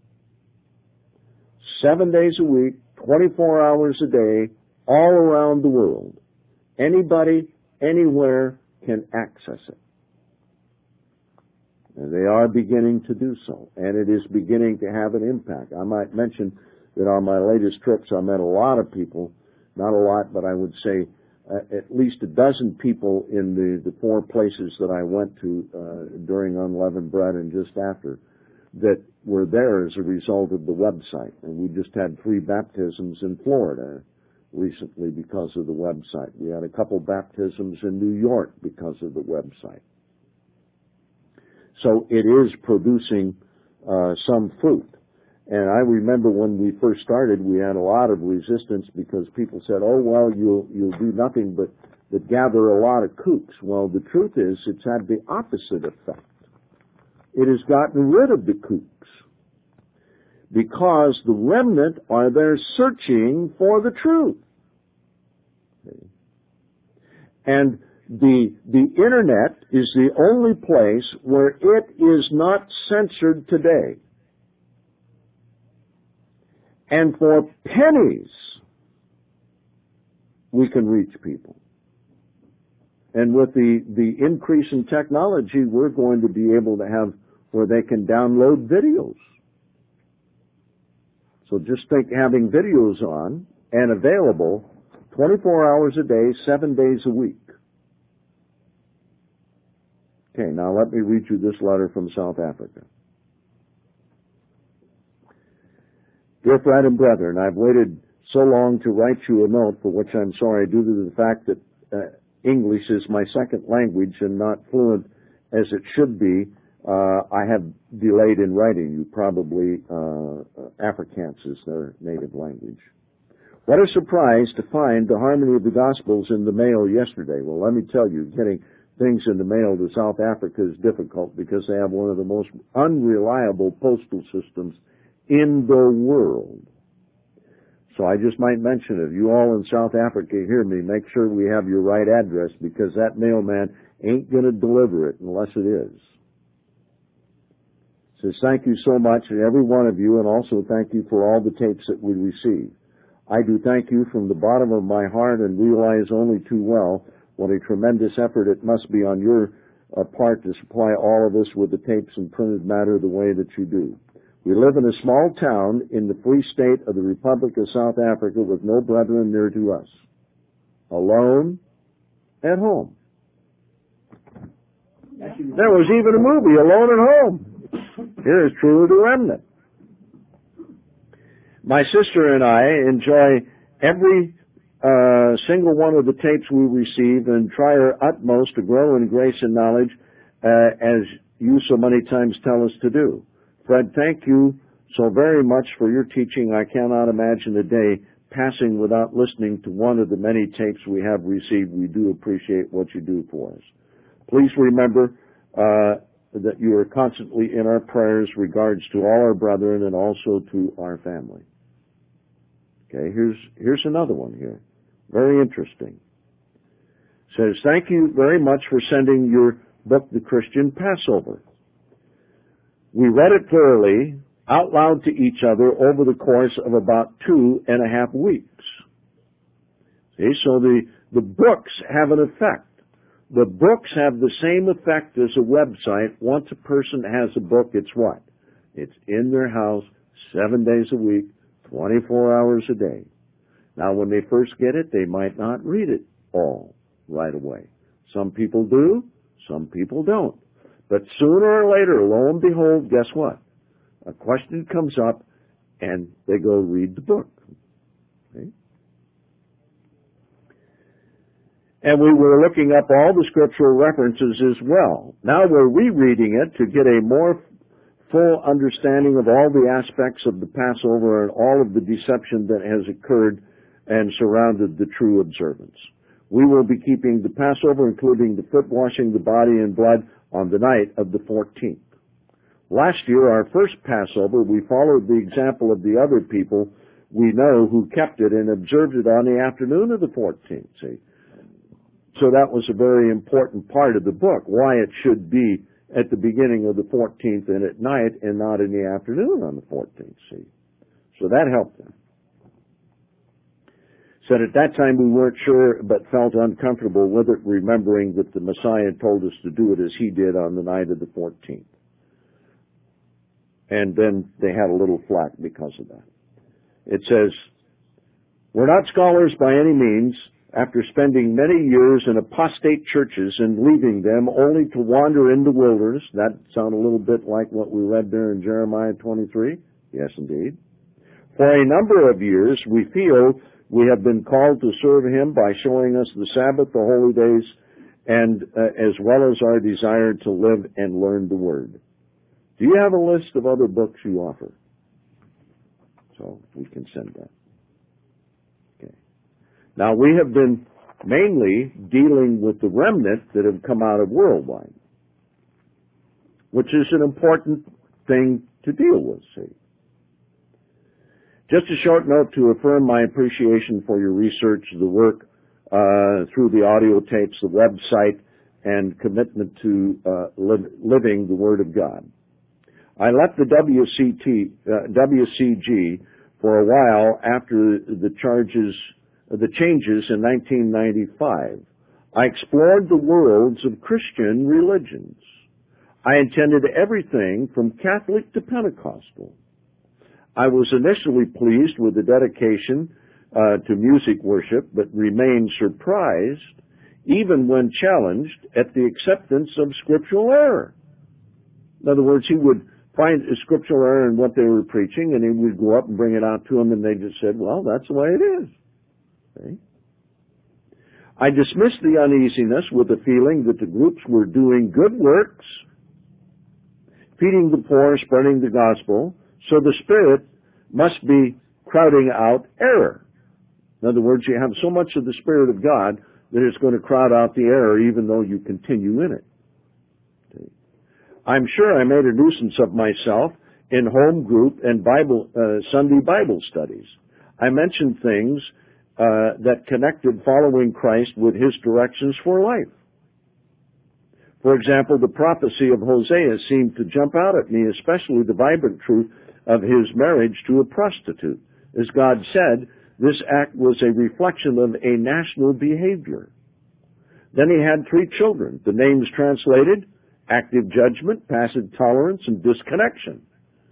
Seven days a week, twenty-four hours a day, all around the world. Anybody, anywhere can access it. And they are beginning to do so, and it is beginning to have an impact. I might mention that on my latest trips, I met a lot of people, not a lot, but I would say uh, at least a dozen people in the, the four places that I went to uh, during Unleavened Bread and just after, that were there as a result of the website. And we just had three baptisms in Florida recently because of the website. We had a couple baptisms in New York because of the website. So it is producing uh, some fruit. And I remember when we first started, we had a lot of resistance because people said, oh, well, you'll, you'll do nothing but, but gather a lot of kooks. Well, the truth is it's had the opposite effect. It has gotten rid of the kooks because the remnant are there searching for the truth. And the, the Internet is the only place where it is not censored today. And for pennies, we can reach people. And with the, the increase in technology, we're going to be able to have where they can download videos. So just think having videos on and available twenty-four hours a day, seven days a week. Okay, now let me read you this letter from South Africa. Dear friend and brethren, I've waited so long to write you a note, for which I'm sorry, due to the fact that uh, English is my second language and not fluent as it should be. Uh, I have delayed in writing you. Probably uh, Afrikaans is their native language. What a surprise to find the Harmony of the Gospels in the mail yesterday. Well, let me tell you, getting things in the mail to South Africa is difficult because they have one of the most unreliable postal systems in the world. So I just might mention it. You all in South Africa hear me. Make sure we have your right address because that mailman ain't going to deliver it unless it is. Says thank you so much to every one of you, and also thank you for all the tapes that we receive. I do thank you from the bottom of my heart and realize only too well what a tremendous effort it must be on your uh, part to supply all of us with the tapes and printed matter the way that you do. We live in a small town in the free state of the Republic of South Africa with no brethren near to us. Alone at home. There was even a movie, Alone at Home. Here is truly the remnant. My sister and I enjoy every uh, single one of the tapes we receive and try our utmost to grow in grace and knowledge uh, as you so many times tell us to do. Fred, thank you so very much for your teaching. I cannot imagine a day passing without listening to one of the many tapes we have received. We do appreciate what you do for us. Please remember uh, that you are constantly in our prayers regards to all our brethren and also to our family. Okay, here's, here's another one here. Very interesting. says, thank you very much for sending your book, The Christian Passover. We read it thoroughly, out loud to each other over the course of about two and a half weeks. See, so the, the books have an effect. The books have the same effect as a website. Once a person has a book, it's what? It's in their house seven days a week, twenty-four hours a day. Now, when they first get it, they might not read it all right away. Some people do, some people don't. But sooner or later, lo and behold, guess what? A question comes up, and they go read the book. Okay? And we were looking up all the scriptural references as well. Now we're rereading it to get a more full understanding of all the aspects of the Passover and all of the deception that has occurred and surrounded the true observance. We will be keeping the Passover, including the foot washing, the body and blood, on the night of the fourteenth. Last year, our first Passover, we followed the example of the other people we know who kept it and observed it on the afternoon of the fourteenth, see. So that was a very important part of the book, why it should be at the beginning of the fourteenth and at night and not in the afternoon on the fourteenth, see. So that helped them. Said at that time we weren't sure but felt uncomfortable with it, remembering that the Messiah told us to do it as he did on the night of the fourteenth. And then they had a little flack because of that. It says, we're not scholars by any means. After spending many years in apostate churches and leaving them only to wander in the wilderness, that sound a little bit like what we read there in Jeremiah twenty-three? Yes, indeed. For a number of years, we feel we have been called to serve him by showing us the Sabbath, the holy days, and uh, as well as our desire to live and learn the Word. Do you have a list of other books you offer? So we can send that. Okay. Now, we have been mainly dealing with the remnant that have come out of Worldwide, which is an important thing to deal with, see. Just a short note to affirm my appreciation for your research, the work uh, through the audio tapes, the website, and commitment to uh, li- living the Word of God. I left the W C T, uh, W C G for a while after the charges, the changes in nineteen ninety-five. I explored the worlds of Christian religions. I attended everything from Catholic to Pentecostal. I was initially pleased with the dedication uh, to music worship, but remained surprised, even when challenged, at the acceptance of scriptural error. In other words, he would find a scriptural error in what they were preaching, and he would go up and bring it out to them, and they just said, well, that's the way it is. Okay? I dismissed the uneasiness with the feeling that the groups were doing good works, feeding the poor, spreading the gospel, so the Spirit must be crowding out error. In other words, you have so much of the Spirit of God that it's going to crowd out the error even though you continue in it. Okay. I'm sure I made a nuisance of myself in home group and Bible uh, Sunday Bible studies. I mentioned things uh, that connected following Christ with his directions for life. For example, the prophecy of Hosea seemed to jump out at me, especially the vibrant truth of his marriage to a prostitute. As God said, this act was a reflection of a national behavior. Then he had three children. The names translated, active judgment, passive tolerance, and disconnection.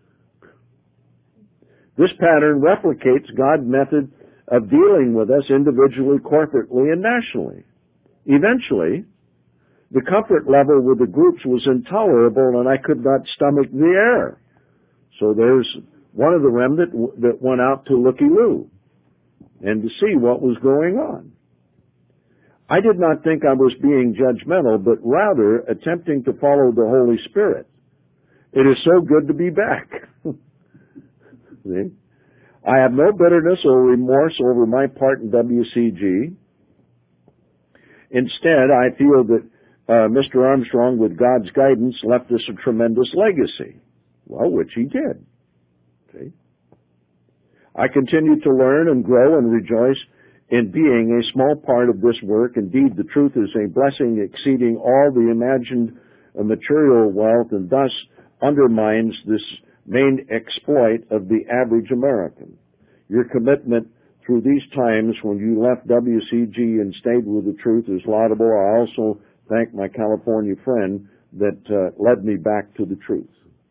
This pattern replicates God's method of dealing with us individually, corporately, and nationally. Eventually, the comfort level with the groups was intolerable, and I could not stomach the error. So there's one of the remnant that went out to looky-loo and to see what was going on. I did not think I was being judgmental, but rather attempting to follow the Holy Spirit. It is so good to be back. See? I have no bitterness or remorse over my part in W C G. Instead, I feel that uh, Mister Armstrong, with God's guidance, left us a tremendous legacy. Well, which he did. See? I continue to learn and grow and rejoice in being a small part of this work. Indeed, the truth is a blessing exceeding all the imagined uh, material wealth, and thus undermines this main exploit of the average American. Your commitment through these times when you left W C G and stayed with the truth is laudable. I also thank my California friend that uh, led me back to the truth.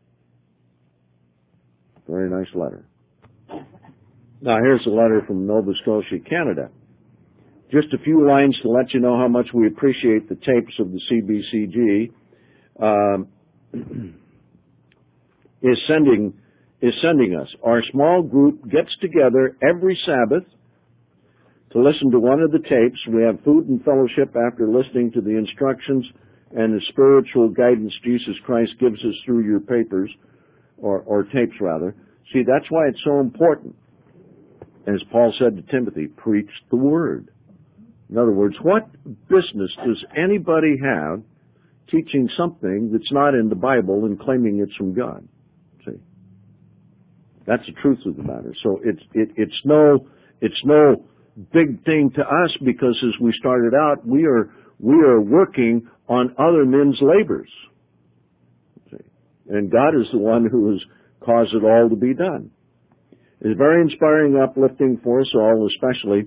Very nice letter. Now here's a letter from Nova Scotia, Canada. Just a few lines to let you know how much we appreciate the tapes of the C B C G. Um, is sending is sending us. Our small group gets together every Sabbath to listen to one of the tapes. We have food and fellowship after listening to the instructions and the spiritual guidance Jesus Christ gives us through your papers, or, or tapes rather. See, that's why it's so important. As Paul said to Timothy, preach the word. In other words, what business does anybody have teaching something that's not in the Bible and claiming it's from God? See, that's the truth of the matter. So it's it, it's no it's no big thing to us, because as we started out, we are we are working on other men's labors. See, and God is the one who has caused it all to be done. It's very inspiring, uplifting for us all, especially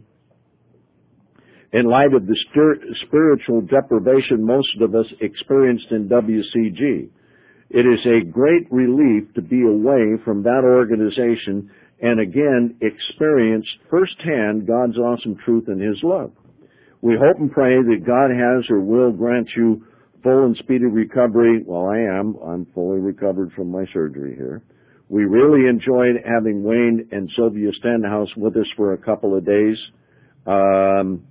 in light of the spiritual deprivation most of us experienced in W C G. It is a great relief to be away from that organization and again experience firsthand God's awesome truth and His love. We hope and pray that God has or will grant you full and speedy recovery. Well, I am. I'm fully recovered from my surgery here. We really enjoyed having Wayne and Sylvia Stenhouse with us for a couple of days. Um,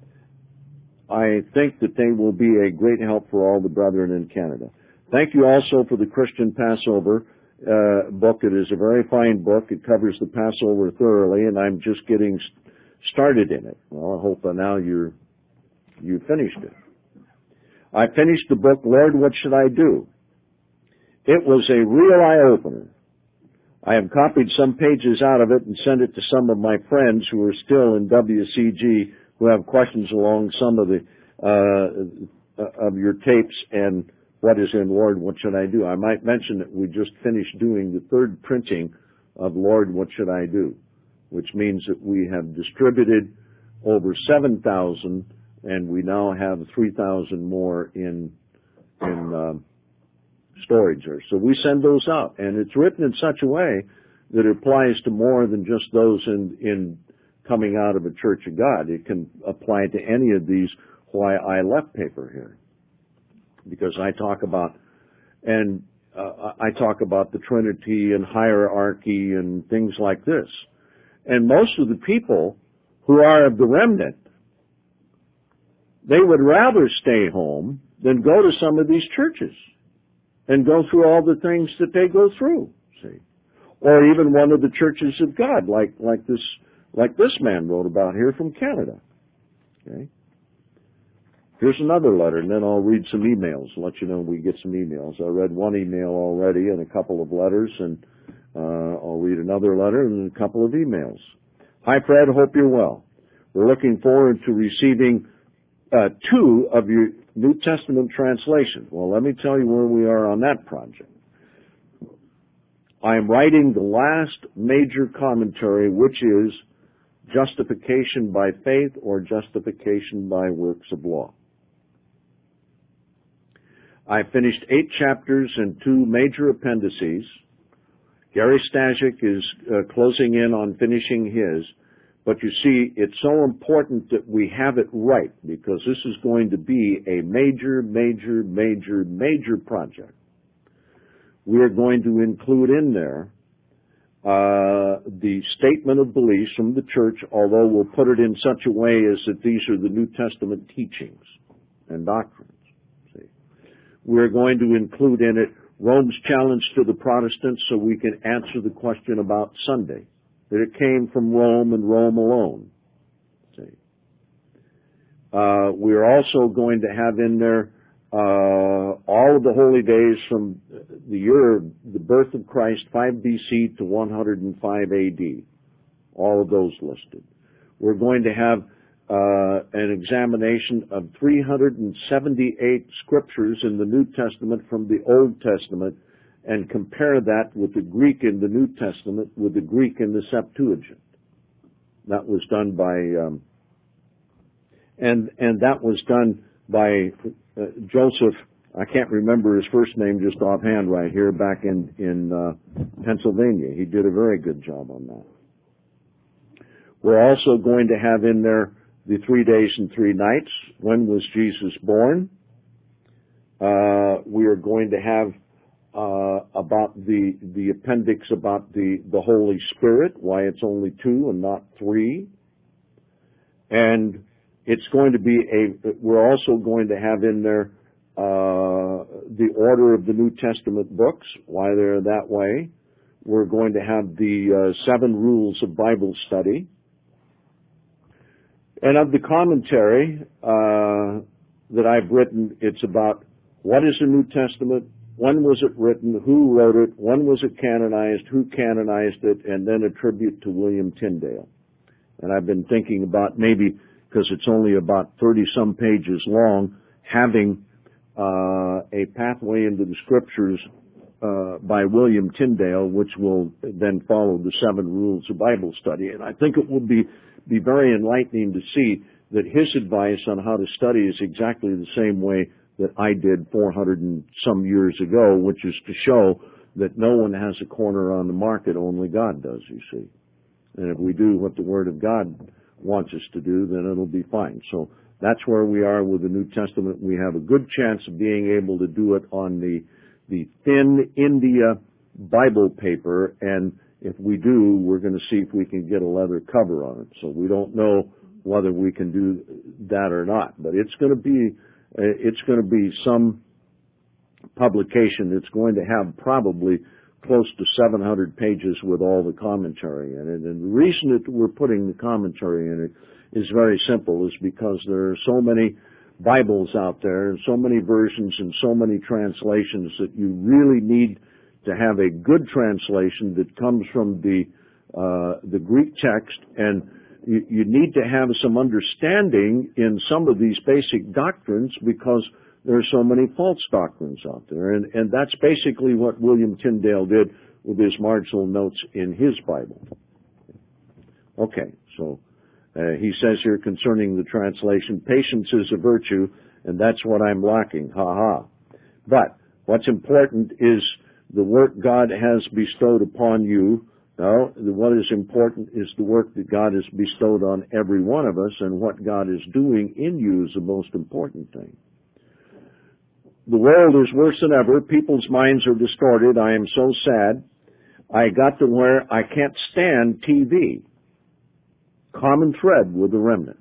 I think that they will be a great help for all the brethren in Canada. Thank you also for the Christian Passover uh, book. It is a very fine book. It covers the Passover thoroughly, and I'm just getting started in it. Well, I hope by now you're, you finished it. I finished the book, Lord, What Should I Do? It was a real eye-opener. I have copied some pages out of it and sent it to some of my friends who are still in W C G who have questions along some of the uh, of your tapes and what is in Lord, What Should I Do? I might mention that we just finished doing the third printing of Lord, What Should I Do? Which means that we have distributed over seven thousand, and we now have three thousand more in in um, storage there. So we send those out, and it's written in such a way that it applies to more than just those in, in coming out of a Church of God. It can apply to any of these Why I Left paper here, because I talk about, and uh, I talk about the Trinity and hierarchy and things like this. And most of the people who are of the remnant, they would rather stay home than go to some of these churches and go through all the things that they go through, see. Or even one of the churches of God, like, like this, like this man wrote about here from Canada. Okay. Here's another letter, and then I'll read some emails, let you know we get some emails. I read one email already and a couple of letters, and uh, I'll read another letter and a couple of emails. Hi, Fred. Hope you're well. We're looking forward to receiving uh, two of your New Testament translations. Well, let me tell you where we are on that project. I am writing the last major commentary, which is Justification by Faith or Justification by Works of Law. I finished eight chapters and two major appendices. Gary Stajek is uh, closing in on finishing his. But you see, it's so important that we have it right, because this is going to be a major, major, major, major project. We are going to include in there uh, the statement of beliefs from the church, although we'll put it in such a way as that these are the New Testament teachings and doctrines. See, we're going to include in it Rome's challenge to the Protestants, so we can answer the question about Sunday, that it came from Rome and Rome alone. See, uh, we're also going to have in there Uh, all of the holy days from the year of the birth of Christ, five B C to one hundred five A D. All of those listed. We're going to have uh, an examination of three hundred seventy-eight scriptures in the New Testament from the Old Testament and compare that with the Greek in the New Testament with the Greek in the Septuagint. That was done by, um, and and that was done by uh, Joseph. I can't remember his first name just offhand right here. Back in in uh, Pennsylvania, he did a very good job on that. We're also going to have in there the three days and three nights. When was Jesus born? Uh, we are going to have uh, about the the appendix about the the Holy Spirit, why it's only two and not three, and it's going to be a. We're also going to have in there uh, the order of the New Testament books, why they're that way. We're going to have the uh, seven rules of Bible study. And of the commentary uh, that I've written, it's about what is the New Testament, when was it written, who wrote it, when was it canonized, who canonized it, and then a tribute to William Tyndale. And I've been thinking about maybe, because it's only about thirty-some pages long, having uh, a pathway into the Scriptures uh, by William Tyndale, which will then follow the seven rules of Bible study. And I think it will be be very enlightening to see that his advice on how to study is exactly the same way that I did four hundred and some years ago, which is to show that no one has a corner on the market, only God does, you see. And if we do what the Word of God wants us to do, then it'll be fine. So that's where we are with the New Testament. We have a good chance of being able to do it on the, the thin India Bible paper, and if we do, we're going to see if we can get a leather cover on it. So we don't know whether we can do that or not. But it's going to be, it's going to be some publication. It's going to have probably close to seven hundred pages with all the commentary in it. And the reason that we're putting the commentary in it is very simple, is because there are so many Bibles out there and so many versions and so many translations that you really need to have a good translation that comes from the uh, the Greek text, and you, you need to have some understanding in some of these basic doctrines because there are so many false doctrines out there, and, and that's basically what William Tyndale did with his marginal notes in his Bible. Okay, so uh, he says here concerning the translation, patience is a virtue, and that's what I'm lacking, ha ha. But what's important is the work God has bestowed upon you. No, what is important is the work that God has bestowed on every one of us, and what God is doing in you is the most important thing. The world is worse than ever. People's minds are distorted. I am so sad. I got to where I can't stand T V. Common thread with the remnant.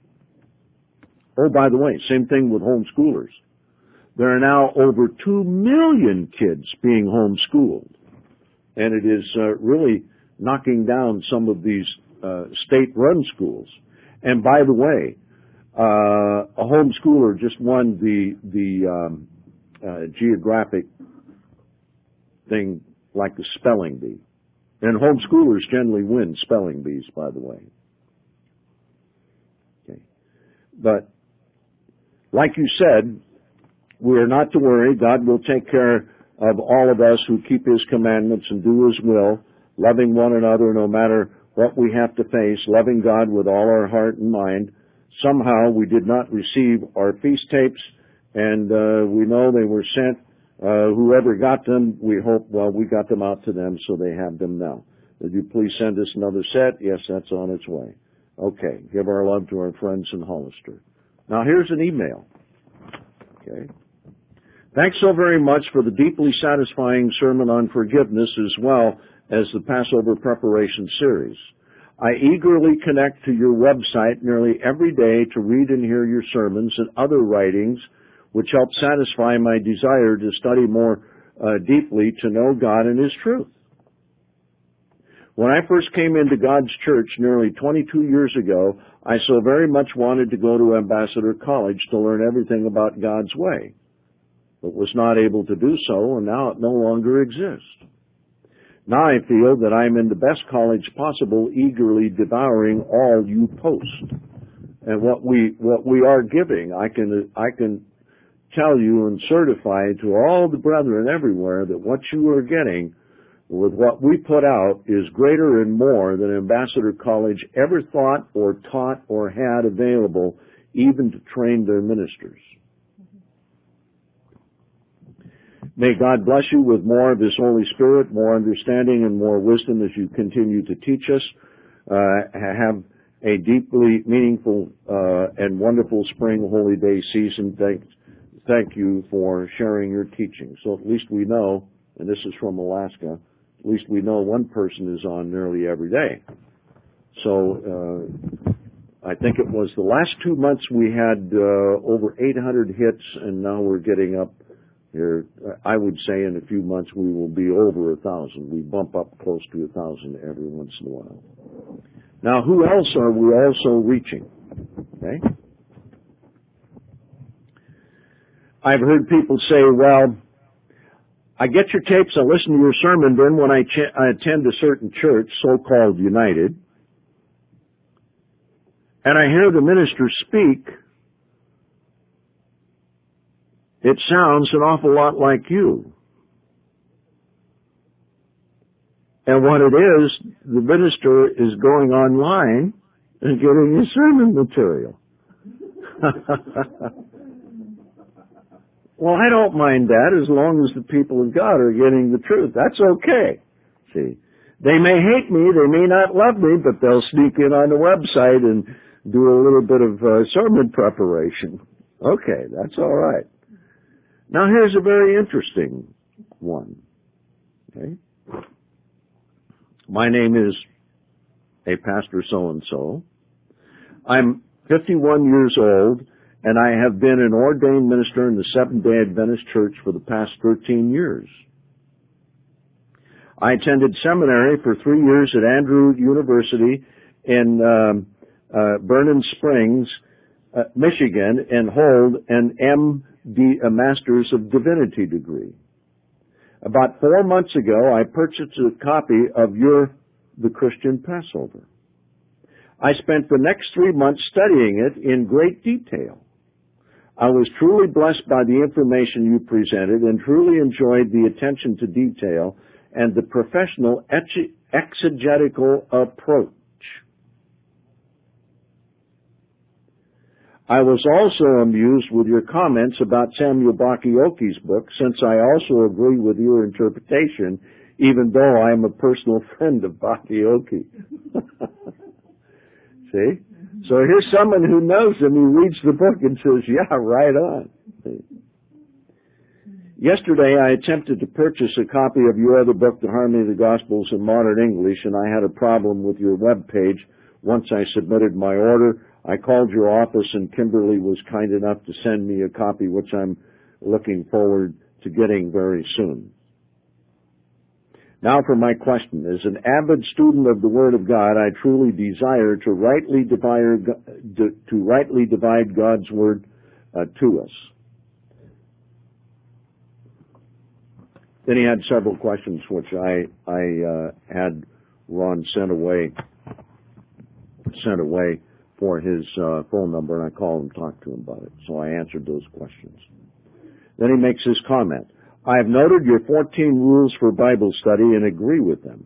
Oh, by the way, same thing with homeschoolers. There are now over two million kids being homeschooled, and it is uh, really knocking down some of these uh, state-run schools. And by the way, uh, a homeschooler just won the the um, uh, geographic thing, like the spelling bee. And homeschoolers generally win spelling bees, by the way. Okay, but like you said, we are not to worry. God will take care of all of us who keep His commandments and do His will, loving one another no matter what we have to face, loving God with all our heart and mind. Somehow we did not receive our feast tapes, and uh, we know they were sent. Uh, whoever got them, we hope, well, we got them out to them, so they have them now. Would you please send us another set? Yes, that's on its way. Okay, give our love to our friends in Hollister. Now here's an email. Okay. Thanks so very much for the deeply satisfying sermon on forgiveness as well as the Passover preparation series. I eagerly connect to your website nearly every day to read and hear your sermons and other writings, which help satisfy my desire to study more uh, deeply to know God and His truth. When I first came into God's church nearly twenty-two years ago, I so very much wanted to go to Ambassador College to learn everything about God's way, but was not able to do so, and now it no longer exists. Now I feel that I'm in the best college possible, eagerly devouring all you post. and what we what we are giving. I can I can tell you and certify to all the brethren everywhere that what you are getting with what we put out is greater and more than Ambassador College ever thought or taught or had available, even to train their ministers. May God bless you with more of His Holy Spirit, more understanding and more wisdom as you continue to teach us. Uh, have a deeply meaningful uh, and wonderful spring holy day season. Thank, thank you for sharing your teaching. So at least we know, and this is from Alaska, at least we know one person is on nearly every day. So uh, I think it was the last two months we had uh, over eight hundred hits, and now we're getting up here. I would say in a few months we will be over a thousand. We bump up close to a thousand every once in a while. Now, who else are we also reaching? Okay. I've heard people say, well, I get your tapes, I listen to your sermon, then when I, ch- I attend a certain church, so-called United, and I hear the minister speak, it sounds an awful lot like you. And what it is, the minister is going online and getting his sermon material. Well, I don't mind that as long as the people of God are getting the truth. That's okay. See, they may hate me, they may not love me, but they'll sneak in on the website and do a little bit of uh, sermon preparation. Okay, that's all right. Now here's a very interesting one. Okay. My name is a pastor so-and-so. I'm fifty-one years old, and I have been an ordained minister in the Seventh-day Adventist Church for the past thirteen years. I attended seminary for three years at Andrew University in um, uh, Vernon Springs, uh, Michigan, and hold an M D, a Master's of Divinity degree. About four months ago, I purchased a copy of your The Christian Passover. I spent the next three months studying it in great detail. I was truly blessed by the information you presented and truly enjoyed the attention to detail and the professional exegetical approach. I was also amused with your comments about Samuel Bakioki's book, since I also agree with your interpretation, even though I am a personal friend of Bakioki. See? So here's someone who knows him, who reads the book and says, yeah, right on. See? Yesterday I attempted to purchase a copy of your other book, The Harmony of the Gospels in Modern English, and I had a problem with your web page. Once I submitted my order, I called your office, and Kimberly was kind enough to send me a copy, which I'm looking forward to getting very soon. Now for my question. As an avid student of the Word of God, I truly desire to rightly divide, to rightly divide God's Word uh, to us. Then he had several questions, which I, I uh, had Ron sent away, sent away. for his uh, phone number, and I called and talked to him about it. So I answered those questions. Then he makes his comment. I have noted your fourteen rules for Bible study and agree with them.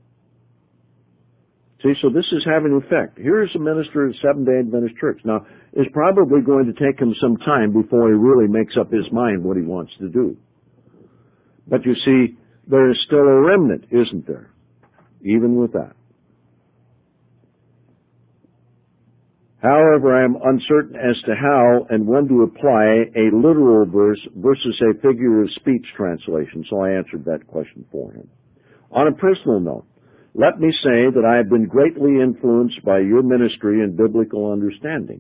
See, so this is having effect. Here's a minister at Seventh-day Adventist Church. Now, it's probably going to take him some time before he really makes up his mind what he wants to do. But you see, there is still a remnant, isn't there? Even with that. However, I am uncertain as to how and when to apply a literal verse versus a figure of speech translation, so I answered that question for him. On a personal note, let me say that I have been greatly influenced by your ministry and biblical understanding.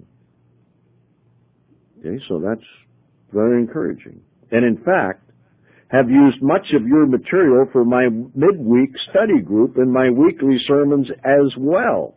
Okay, so that's very encouraging. And in fact, have used much of your material for my midweek study group and my weekly sermons as well.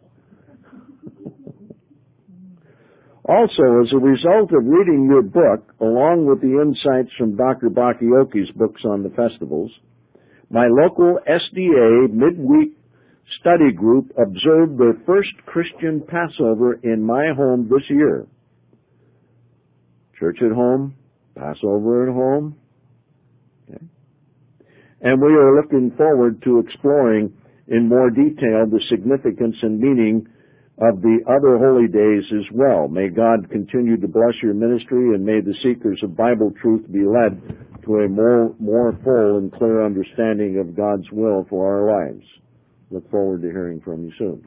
Also, as a result of reading your book, along with the insights from Doctor Bakioki's books on the festivals, my local S D A midweek study group observed their first Christian Passover in my home this year. Church at home, Passover at home. Okay. And we are looking forward to exploring in more detail the significance and meaning of the other holy days as well. May God continue to bless your ministry, and may the seekers of Bible truth be led to a more, more full and clear understanding of God's will for our lives. Look forward to hearing from you soon.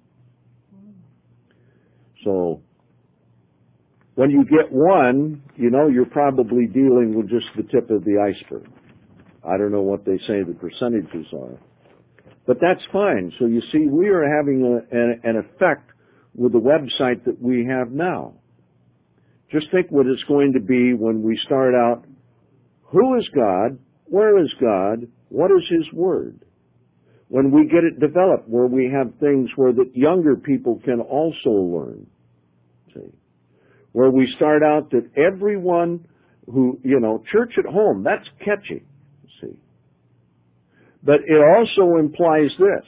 So, when you get one, you know, you're probably dealing with just the tip of the iceberg. I don't know what they say the percentages are. But that's fine. So you see, we are having a, an, an effect with the website that we have now. Just think what it's going to be when we start out. Who is God? Where is God? What is His Word? When we get it developed, where we have things where that younger people can also learn. See? Where we start out that everyone who, you know, church at home, that's catchy. See? But it also implies this,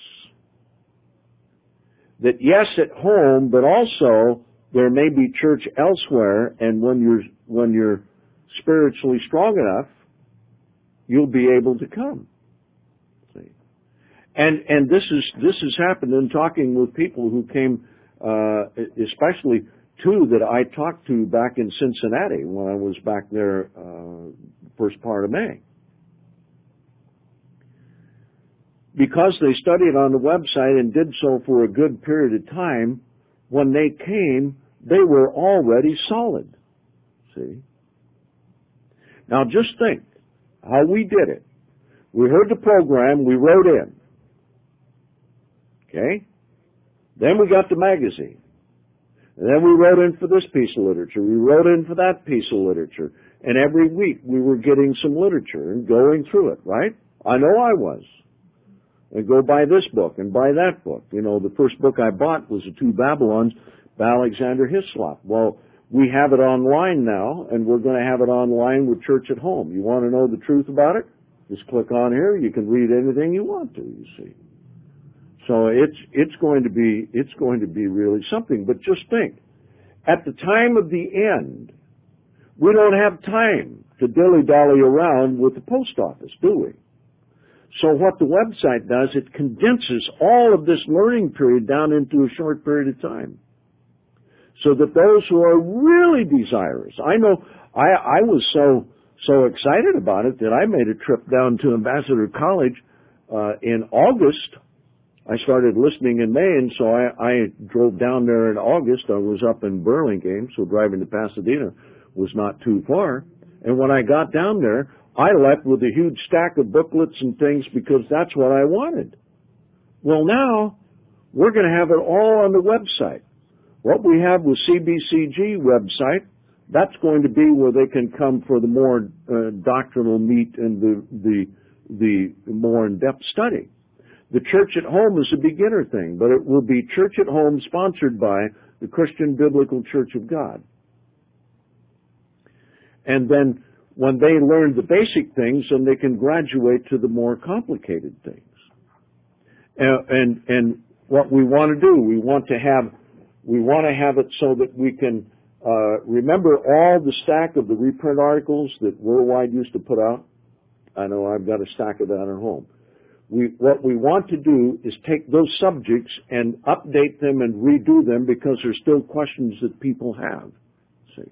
that yes, at home, but also there may be church elsewhere, and when you're, when you're spiritually strong enough, you'll be able to come. See? And, and this is, this has happened in talking with people who came, uh, especially two that I talked to back in Cincinnati when I was back there, uh, first part of May. Because they studied on the website and did so for a good period of time, when they came, they were already solid. See? Now just think how we did it. We heard the program, we wrote in. Okay? Then we got the magazine. And then we wrote in for this piece of literature. We wrote in for that piece of literature. And every week we were getting some literature and going through it, right? I know I was. And go buy this book and buy that book. You know, the first book I bought was The Two Babylons by Alexander Hislop. Well, we have it online now, and we're going to have it online with Church at Home. You want to know the truth about it? Just click on here. You can read anything you want to, you see. So it's, it's going to be, it's going to be really something. But just think, at the time of the end, we don't have time to dilly-dally around with the post office, do we? So what the website does, it condenses all of this learning period down into a short period of time. So that those who are really desirous, I know, I, I was so, so excited about it that I made a trip down to Ambassador College, uh, in August. I started listening in May, and so I, I drove down there in August. I was up in Burlingame, so driving to Pasadena was not too far. And when I got down there, I left with a huge stack of booklets and things because that's what I wanted. Well, now we're going to have it all on the website. What we have with C B C G website, that's going to be where they can come for the more uh, doctrinal meat and the, the, the more in-depth study. The Church at Home is a beginner thing, but it will be Church at Home sponsored by the Christian Biblical Church of God. And then when they learn the basic things, then they can graduate to the more complicated things. And, and, and what we want to do, we want to have, we want to have it so that we can uh, remember all the stack of the reprint articles that Worldwide used to put out. I know I've got a stack of that at home. We, what we want to do is take those subjects and update them and redo them because there's still questions that people have. See.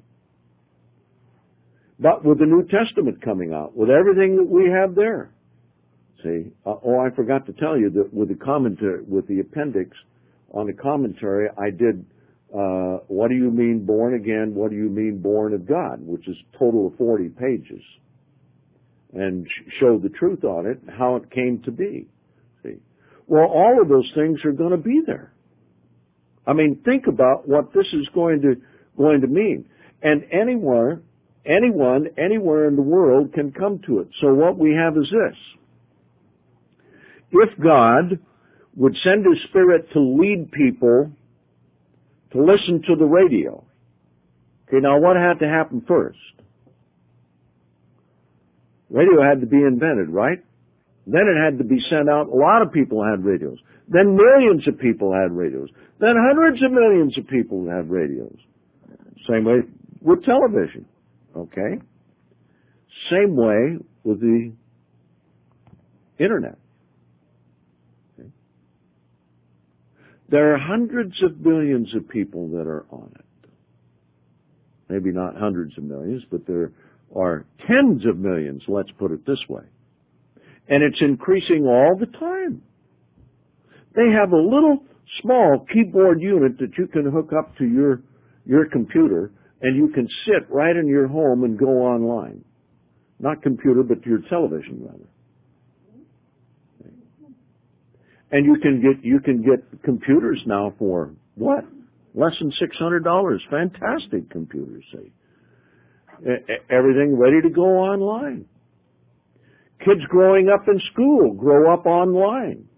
But with the New Testament coming out, with everything that we have there, see, uh, oh, I forgot to tell you that with the commentary, with the appendix on the commentary, I did, uh, what do you mean born again? What do you mean born of God? Which is a total of forty pages. And sh- show the truth on it, how it came to be. See, well, all of those things are going to be there. I mean, think about what this is going to going to mean. And anywhere, anyone, anywhere in the world can come to it. So what we have is this: if God would send His Spirit to lead people to listen to the radio, okay, now what had to happen first? Radio had to be invented, right? Then it had to be sent out. A lot of people had radios. Then millions of people had radios. Then hundreds of millions of people had radios. Same way with television. Okay? Same way with the Internet. Okay? There are hundreds of billions of people that are on it. Maybe not hundreds of millions, but there are tens of millions, let's put it this way. And it's increasing all the time. They have a little small keyboard unit that you can hook up to your, your computer, and you can sit right in your home and go online. Not computer, but your television, rather. And you can get, you can get computers now for what? Less than six hundred dollars. Fantastic computers, see. Everything ready to go online. Kids growing up in school grow up online.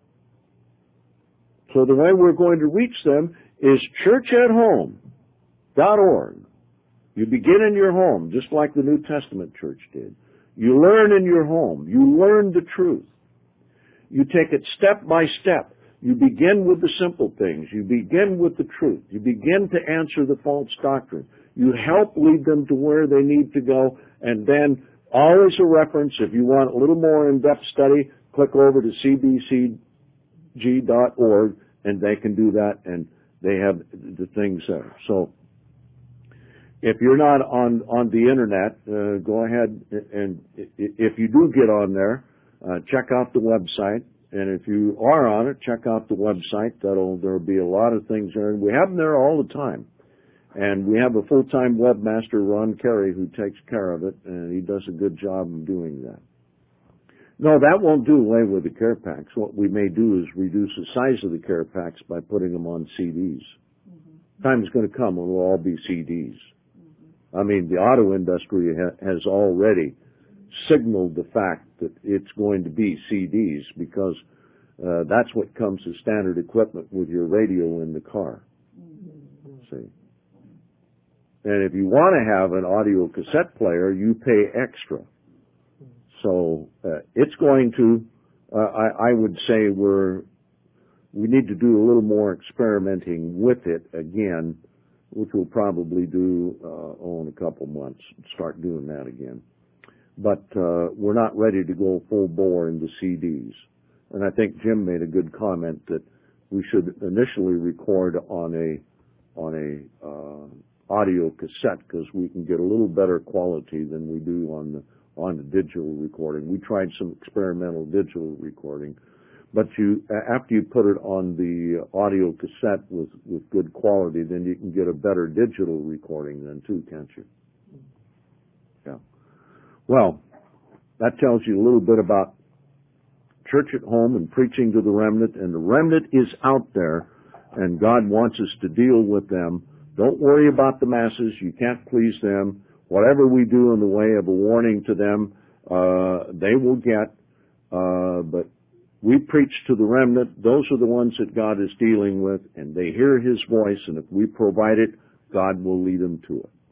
So the way we're going to reach them is church at home dot org. You begin in your home, just like the New Testament church did. You learn in your home. You learn the truth. You take it step by step. You begin with the simple things. You begin with the truth. You begin to answer the false doctrine. You help lead them to where they need to go, and then always a reference. If you want a little more in-depth study, click over to c b c g dot org, and they can do that, and they have the things there. So if you're not on, on the Internet, uh, go ahead, and if you do get on there, uh, check out the website. And if you are on it, check out the website. That'll, there'll be a lot of things there. And we have them there all the time. And we have a full-time webmaster, Ron Carey, who takes care of it, and he does a good job of doing that. No, that won't do away with the care packs. What we may do is reduce the size of the care packs by putting them on C Ds. Mm-hmm. Time is going to come when it'll all be C Ds. Mm-hmm. I mean, the auto industry ha- has already signaled the fact that it's going to be C Ds because uh, that's what comes as standard equipment with your radio in the car. Mm-hmm. See? And if you want to have an audio cassette player, you pay extra. So uh, it's going to, uh, I, I would say we're, we need to do a little more experimenting with it again, which we'll probably do uh, oh, in a couple months, start doing that again. But uh, we're not ready to go full bore into C Ds. And I think Jim made a good comment that we should initially record on a, on a uh, audio cassette because we can get a little better quality than we do on the on the digital recording. We tried some experimental digital recording, but you after you put it on the audio cassette with, with good quality, then you can get a better digital recording then too, can't you? Yeah. Well, that tells you a little bit about church at home and preaching to the remnant, and the remnant is out there, and God wants us to deal with them. Don't worry about the masses. You can't please them. Whatever we do in the way of a warning to them, uh, they will get. Uh, but we preach to the remnant. Those are the ones that God is dealing with, and they hear His voice, and if we provide it, God will lead them to it.